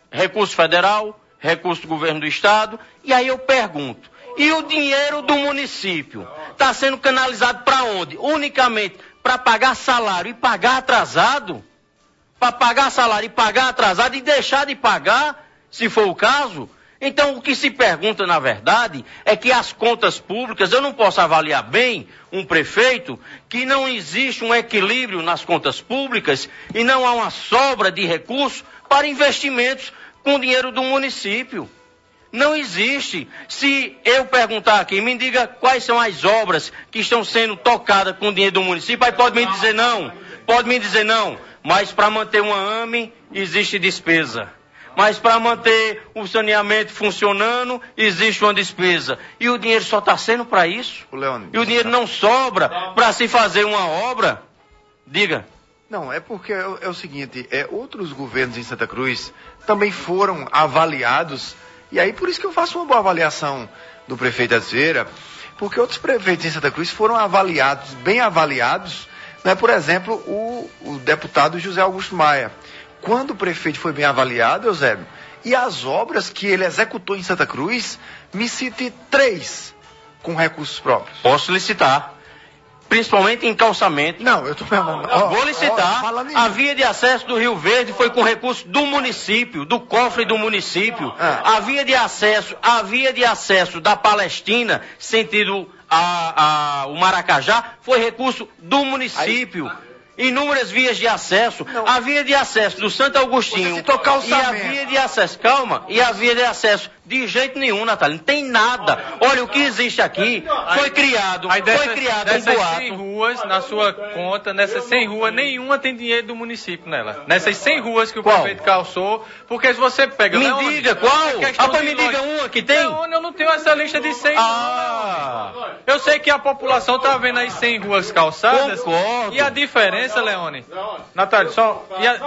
recurso federal, recurso do governo do estado, e aí eu pergunto, e o dinheiro do município está sendo canalizado para onde? Unicamente para pagar salário e pagar atrasado? Para pagar salário e pagar atrasado e deixar de pagar, se for o caso? Então, o que se pergunta, na verdade, é que as contas públicas, eu não posso avaliar bem um prefeito que não existe um equilíbrio nas contas públicas e não há uma sobra de recursos para investimentos com o dinheiro do município. Não existe. Se eu perguntar aqui, me diga quais são as obras que estão sendo tocadas com o dinheiro do município, aí pode me dizer não, pode me dizer não, mas para manter uma A M E existe despesa. Mas para manter o saneamento funcionando, existe uma despesa. E o dinheiro só está sendo para isso? O Leone, e o dinheiro não sobra para se fazer uma obra? Diga. Não, é porque é, é o seguinte, é, outros governos em Santa Cruz também foram avaliados, e aí por isso que eu faço uma boa avaliação do prefeito Azevedo, porque outros prefeitos em Santa Cruz foram avaliados, bem avaliados, né? Por exemplo, o, o deputado José Augusto Maia. Quando o prefeito foi bem avaliado, Eusébio, e as obras que ele executou em Santa Cruz, me cite três com recursos próprios. Posso licitar. Principalmente em calçamento. Não, eu estou falando. Oh, Vou licitar. Oh, a via de acesso do Rio Verde foi com recurso do município, do cofre do município. Ah. A via de acesso, a via de acesso da Palestina, sentido a, a, o Maracajá, foi recurso do município. Aí... Inúmeras vias de acesso. Não. A via de acesso do Santo Agostinho e a via de acesso, calma, e a via de acesso, de jeito nenhum, Natália, não tem nada. Olha, o que existe aqui foi criado, aí dessas, foi criado dessas um boato. cem ruas, na sua conta, nessas cem ruas, nenhuma tem dinheiro do município nela. Nessas cem ruas que o qual? prefeito calçou, porque se você pega... Me Leone, diga qual? Ah, me diga uma que tem? Leone, eu não tenho essa lista de cem. Ah. Não, eu sei que a população tá vendo aí cem ruas calçadas. Concordo. E a diferença, Leone? Natália, só... E a...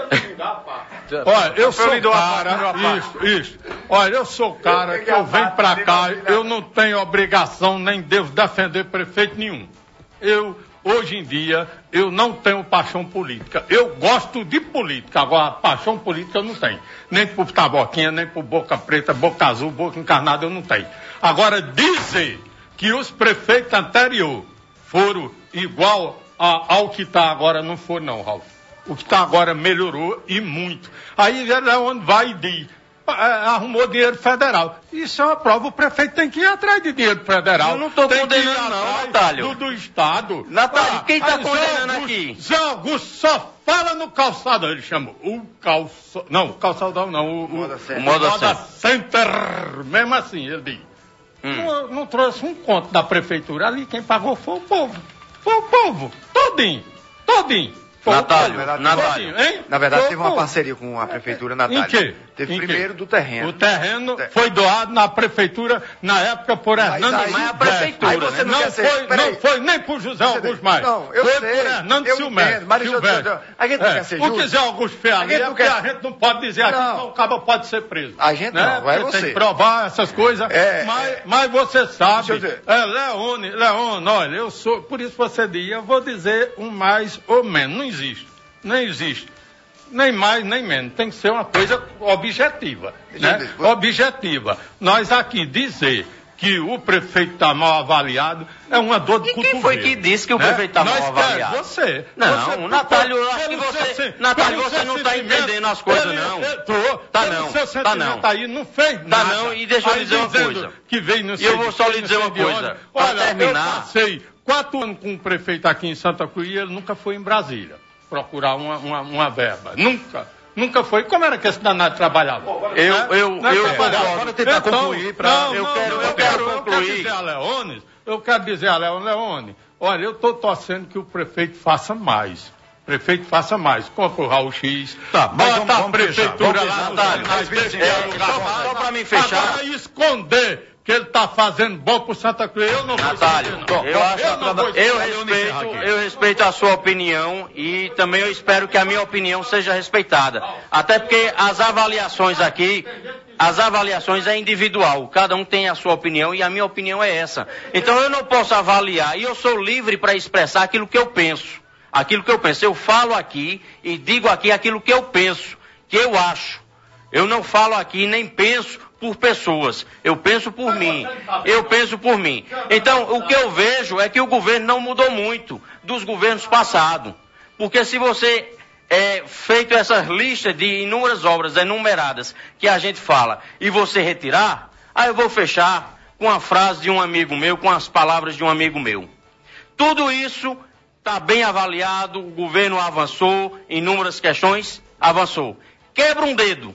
Olha, eu sou cara... Isso, isso. Olha, eu sou cara que eu venho pra cá, eu não tenho obrigação, nem devo defender prefeito nenhum. Eu, hoje em dia, eu não tenho paixão política. Eu gosto de política, agora paixão política eu não tenho. Nem por taboquinha, nem por boca preta, boca azul, boca encarnada eu não tenho. Agora, dizer que os prefeitos anteriores foram igual a, ao que está agora, não foi não, Ralf. O que está agora melhorou e muito. Aí é onde vai e diz, arrumou dinheiro federal. Isso é uma prova, o prefeito tem que ir atrás de dinheiro federal. Eu não estou condenando não, Natália. Do, do Estado. Natália, ah, quem está condenando Augusto, aqui? Zé Augusto só fala no calçadão, ele chama o calçadão, não, o calçadão não, o, o Moda Center. O Moda Center, mesmo assim, ele diz. Hum. Não, não trouxe um conto da prefeitura ali, quem pagou foi o povo. Foi o povo, todinho, todinho. Natália, na verdade, Natália. Hein? Na verdade, teve uma parceria com a prefeitura, Natália. Em quê? Teve em primeiro quê? do terreno. O terreno Ter... foi doado na prefeitura, na época, por Hernando Silvestre. Mas a prefeitura, aí você não, não, não, foi, não foi nem por José Augusto mais. Não, eu foi sei. por Hernando eu Silvestre. Entendo, mas Silvestre. Eu, a gente não é, quer ser justo. O que Zé Augusto fez ali é porque quer... a gente não pode dizer aqui que o cabo pode ser preso. A gente né? não, vai você. Tem que provar essas coisas. É, mas, é... mas você sabe, é, Leone, Leone, olha, eu sou, por isso você diz, eu vou dizer um mais ou menos, não existe. Nem existe. Nem mais, nem menos. Tem que ser uma coisa objetiva. Né? Objetiva. Nós aqui dizer que o prefeito está mal avaliado é uma dor de e cotovelo. Quem foi que disse que o prefeito está né? mal avaliado? Você. Não, você, Natália, eu acho que você, Natália, você não está entendendo as coisas, ele, não. Ele, tô, tá não, tá não. Aí não fez nada. Tá não, e deixa eu lhe dizer uma coisa. Que veio no e eu vou só lhe dizer uma coisa. Para terminar. Eu passei quatro anos com o prefeito aqui em Santa Cruz e ele nunca foi em Brasília procurar uma, uma, uma verba. Nunca. Nunca foi. Como era que esse danado trabalhava? Eu, né? eu, Não eu, agora tentar então, concluir para... Não, eu, não, quero, eu, eu quero concluir. Eu quero dizer a Leone, eu quero dizer a Leone, Leone, olha, eu estou torcendo que o prefeito faça mais. O prefeito faça mais. Compra o Raul X. Tá, mas bota vamos, a prefeitura vamos lá. Natália, mas, é, só só para me fechar. Agora esconder que ele está fazendo bom pro Santa Cruz, eu não vou Natália, saber, não. eu, acho, eu, não eu, respeito, eu respeito a sua opinião e também eu espero que a minha opinião seja respeitada. Até porque as avaliações aqui, as avaliações é individual, cada um tem a sua opinião e a minha opinião é essa. Então eu não posso avaliar e eu sou livre para expressar aquilo que eu penso. Aquilo que eu penso. Eu falo aqui e digo aqui aquilo que eu penso, que eu acho. Eu não falo aqui nem penso por pessoas, eu penso por mim, eu penso por mim. Então, o que eu vejo é que o governo não mudou muito dos governos passados. Porque se você é feito essas listas de inúmeras obras enumeradas que a gente fala e você retirar, aí eu vou fechar com a frase de um amigo meu, com as palavras de um amigo meu. Tudo isso está bem avaliado, o governo avançou, inúmeras questões, avançou. Quebra um dedo.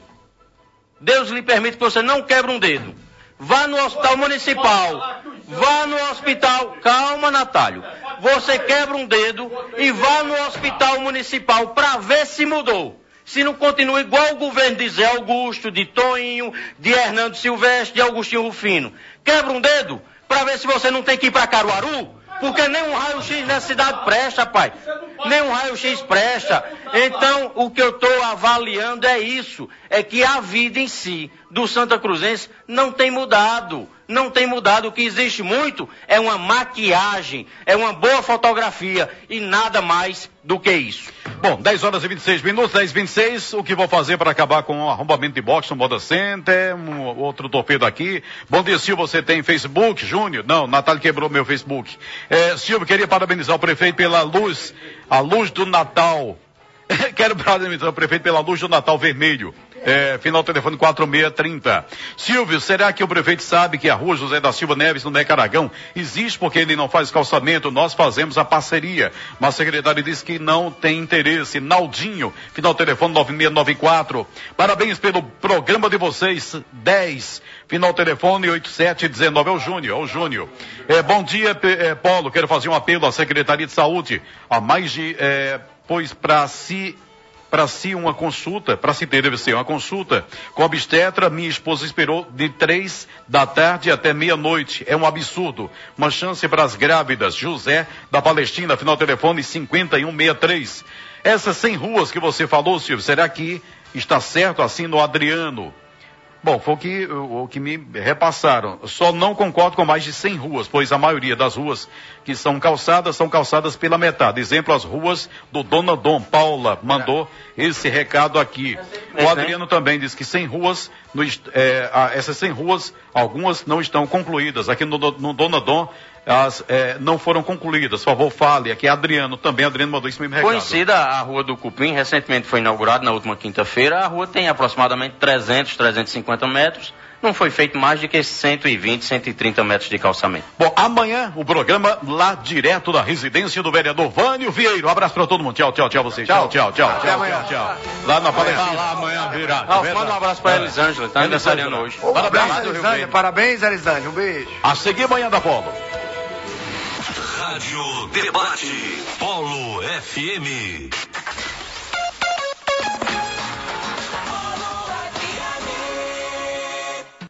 Deus lhe permite que você não quebre um dedo. Vá no hospital municipal. Vá no hospital. Calma, Natálio. Você quebra um dedo e vá no hospital municipal para ver se mudou. Se não continua igual o governo de Zé Augusto, de Toinho, de Hernando Silvestre, de Augustinho Rufino. Quebra um dedo para ver se você não tem que ir para Caruaru. Porque nem um raio-x nessa cidade presta, pai. Nem um raio-x presta. Então, o que eu estou avaliando é isso. É que a vida em si do Santa Cruzense não tem mudado. Não tem mudado. O que existe muito é uma maquiagem, é uma boa fotografia e nada mais do que isso. Bom, dez horas e vinte e seis minutos, dez e vinte e seis, o que vou fazer para acabar com o arrombamento de boxe no Moda Center, um outro torpedo aqui. Bom dia, Silvio, você tem Facebook, Júnior? Não, Natal quebrou meu Facebook. É, Silvio, queria parabenizar o prefeito pela luz, a luz do Natal. Quero parabenizar o prefeito pela luz do Natal vermelho. É, final telefone quatro seis três zero. Silvio, será que o prefeito sabe que a rua José da Silva Neves, no Necaragão, existe porque ele não faz calçamento? Nós fazemos a parceria. Mas a secretária disse que não tem interesse. Naldinho, final telefone nove seis nove quatro. Parabéns pelo programa de vocês, dez. Final telefone oito sete um nove. É o Júnior, é o Júnior. É, bom dia, é, Paulo. Quero fazer um apelo à Secretaria de Saúde. Há mais de, é, pois para si... Para si uma consulta, para se ter deve ser uma consulta com obstetra, minha esposa esperou de três da tarde até meia-noite. É um absurdo. Uma chance para as grávidas. José da Palestina, final telefone cinquenta e um sessenta e três. Essas cem ruas que você falou, Silvio, será que está certo assim no Adriano? Bom, foi o que, o, o que me repassaram. Só não concordo com mais de cem ruas, pois a maioria das ruas que são calçadas, são calçadas pela metade. Exemplo, as ruas do Dona Dom. Paula mandou esse recado aqui. O Adriano também disse que cem ruas, no, é, essas cem ruas, algumas não estão concluídas. Aqui no, no Dona Dom, as, é, não foram concluídas. Por favor, fale. Aqui é Adriano também. Adriano mandou esse mesmo recado. Conhecida a Rua do Cupim, recentemente foi inaugurada na última quinta-feira. A rua tem aproximadamente trezentos, trezentos e cinquenta metros. Não foi feito mais do que cento e vinte, cento e trinta metros de calçamento. Bom, amanhã o programa lá direto da residência do vereador Vânio Vieiro. Um abraço para todo mundo. Tchau, tchau, tchau vocês. Tchau, tchau, tchau. Até tchau, amanhã. Tchau, tchau. Lá na Palestina. Lá amanhã virado. Ah, manda um abraço para Elisângela, tá aniversariando hoje. Oh, Parabéns, parabéns, Elisângela. Parabéns, Elisângela. Um beijo. A seguir amanhã da Polo. Rádio Debate. Polo F M.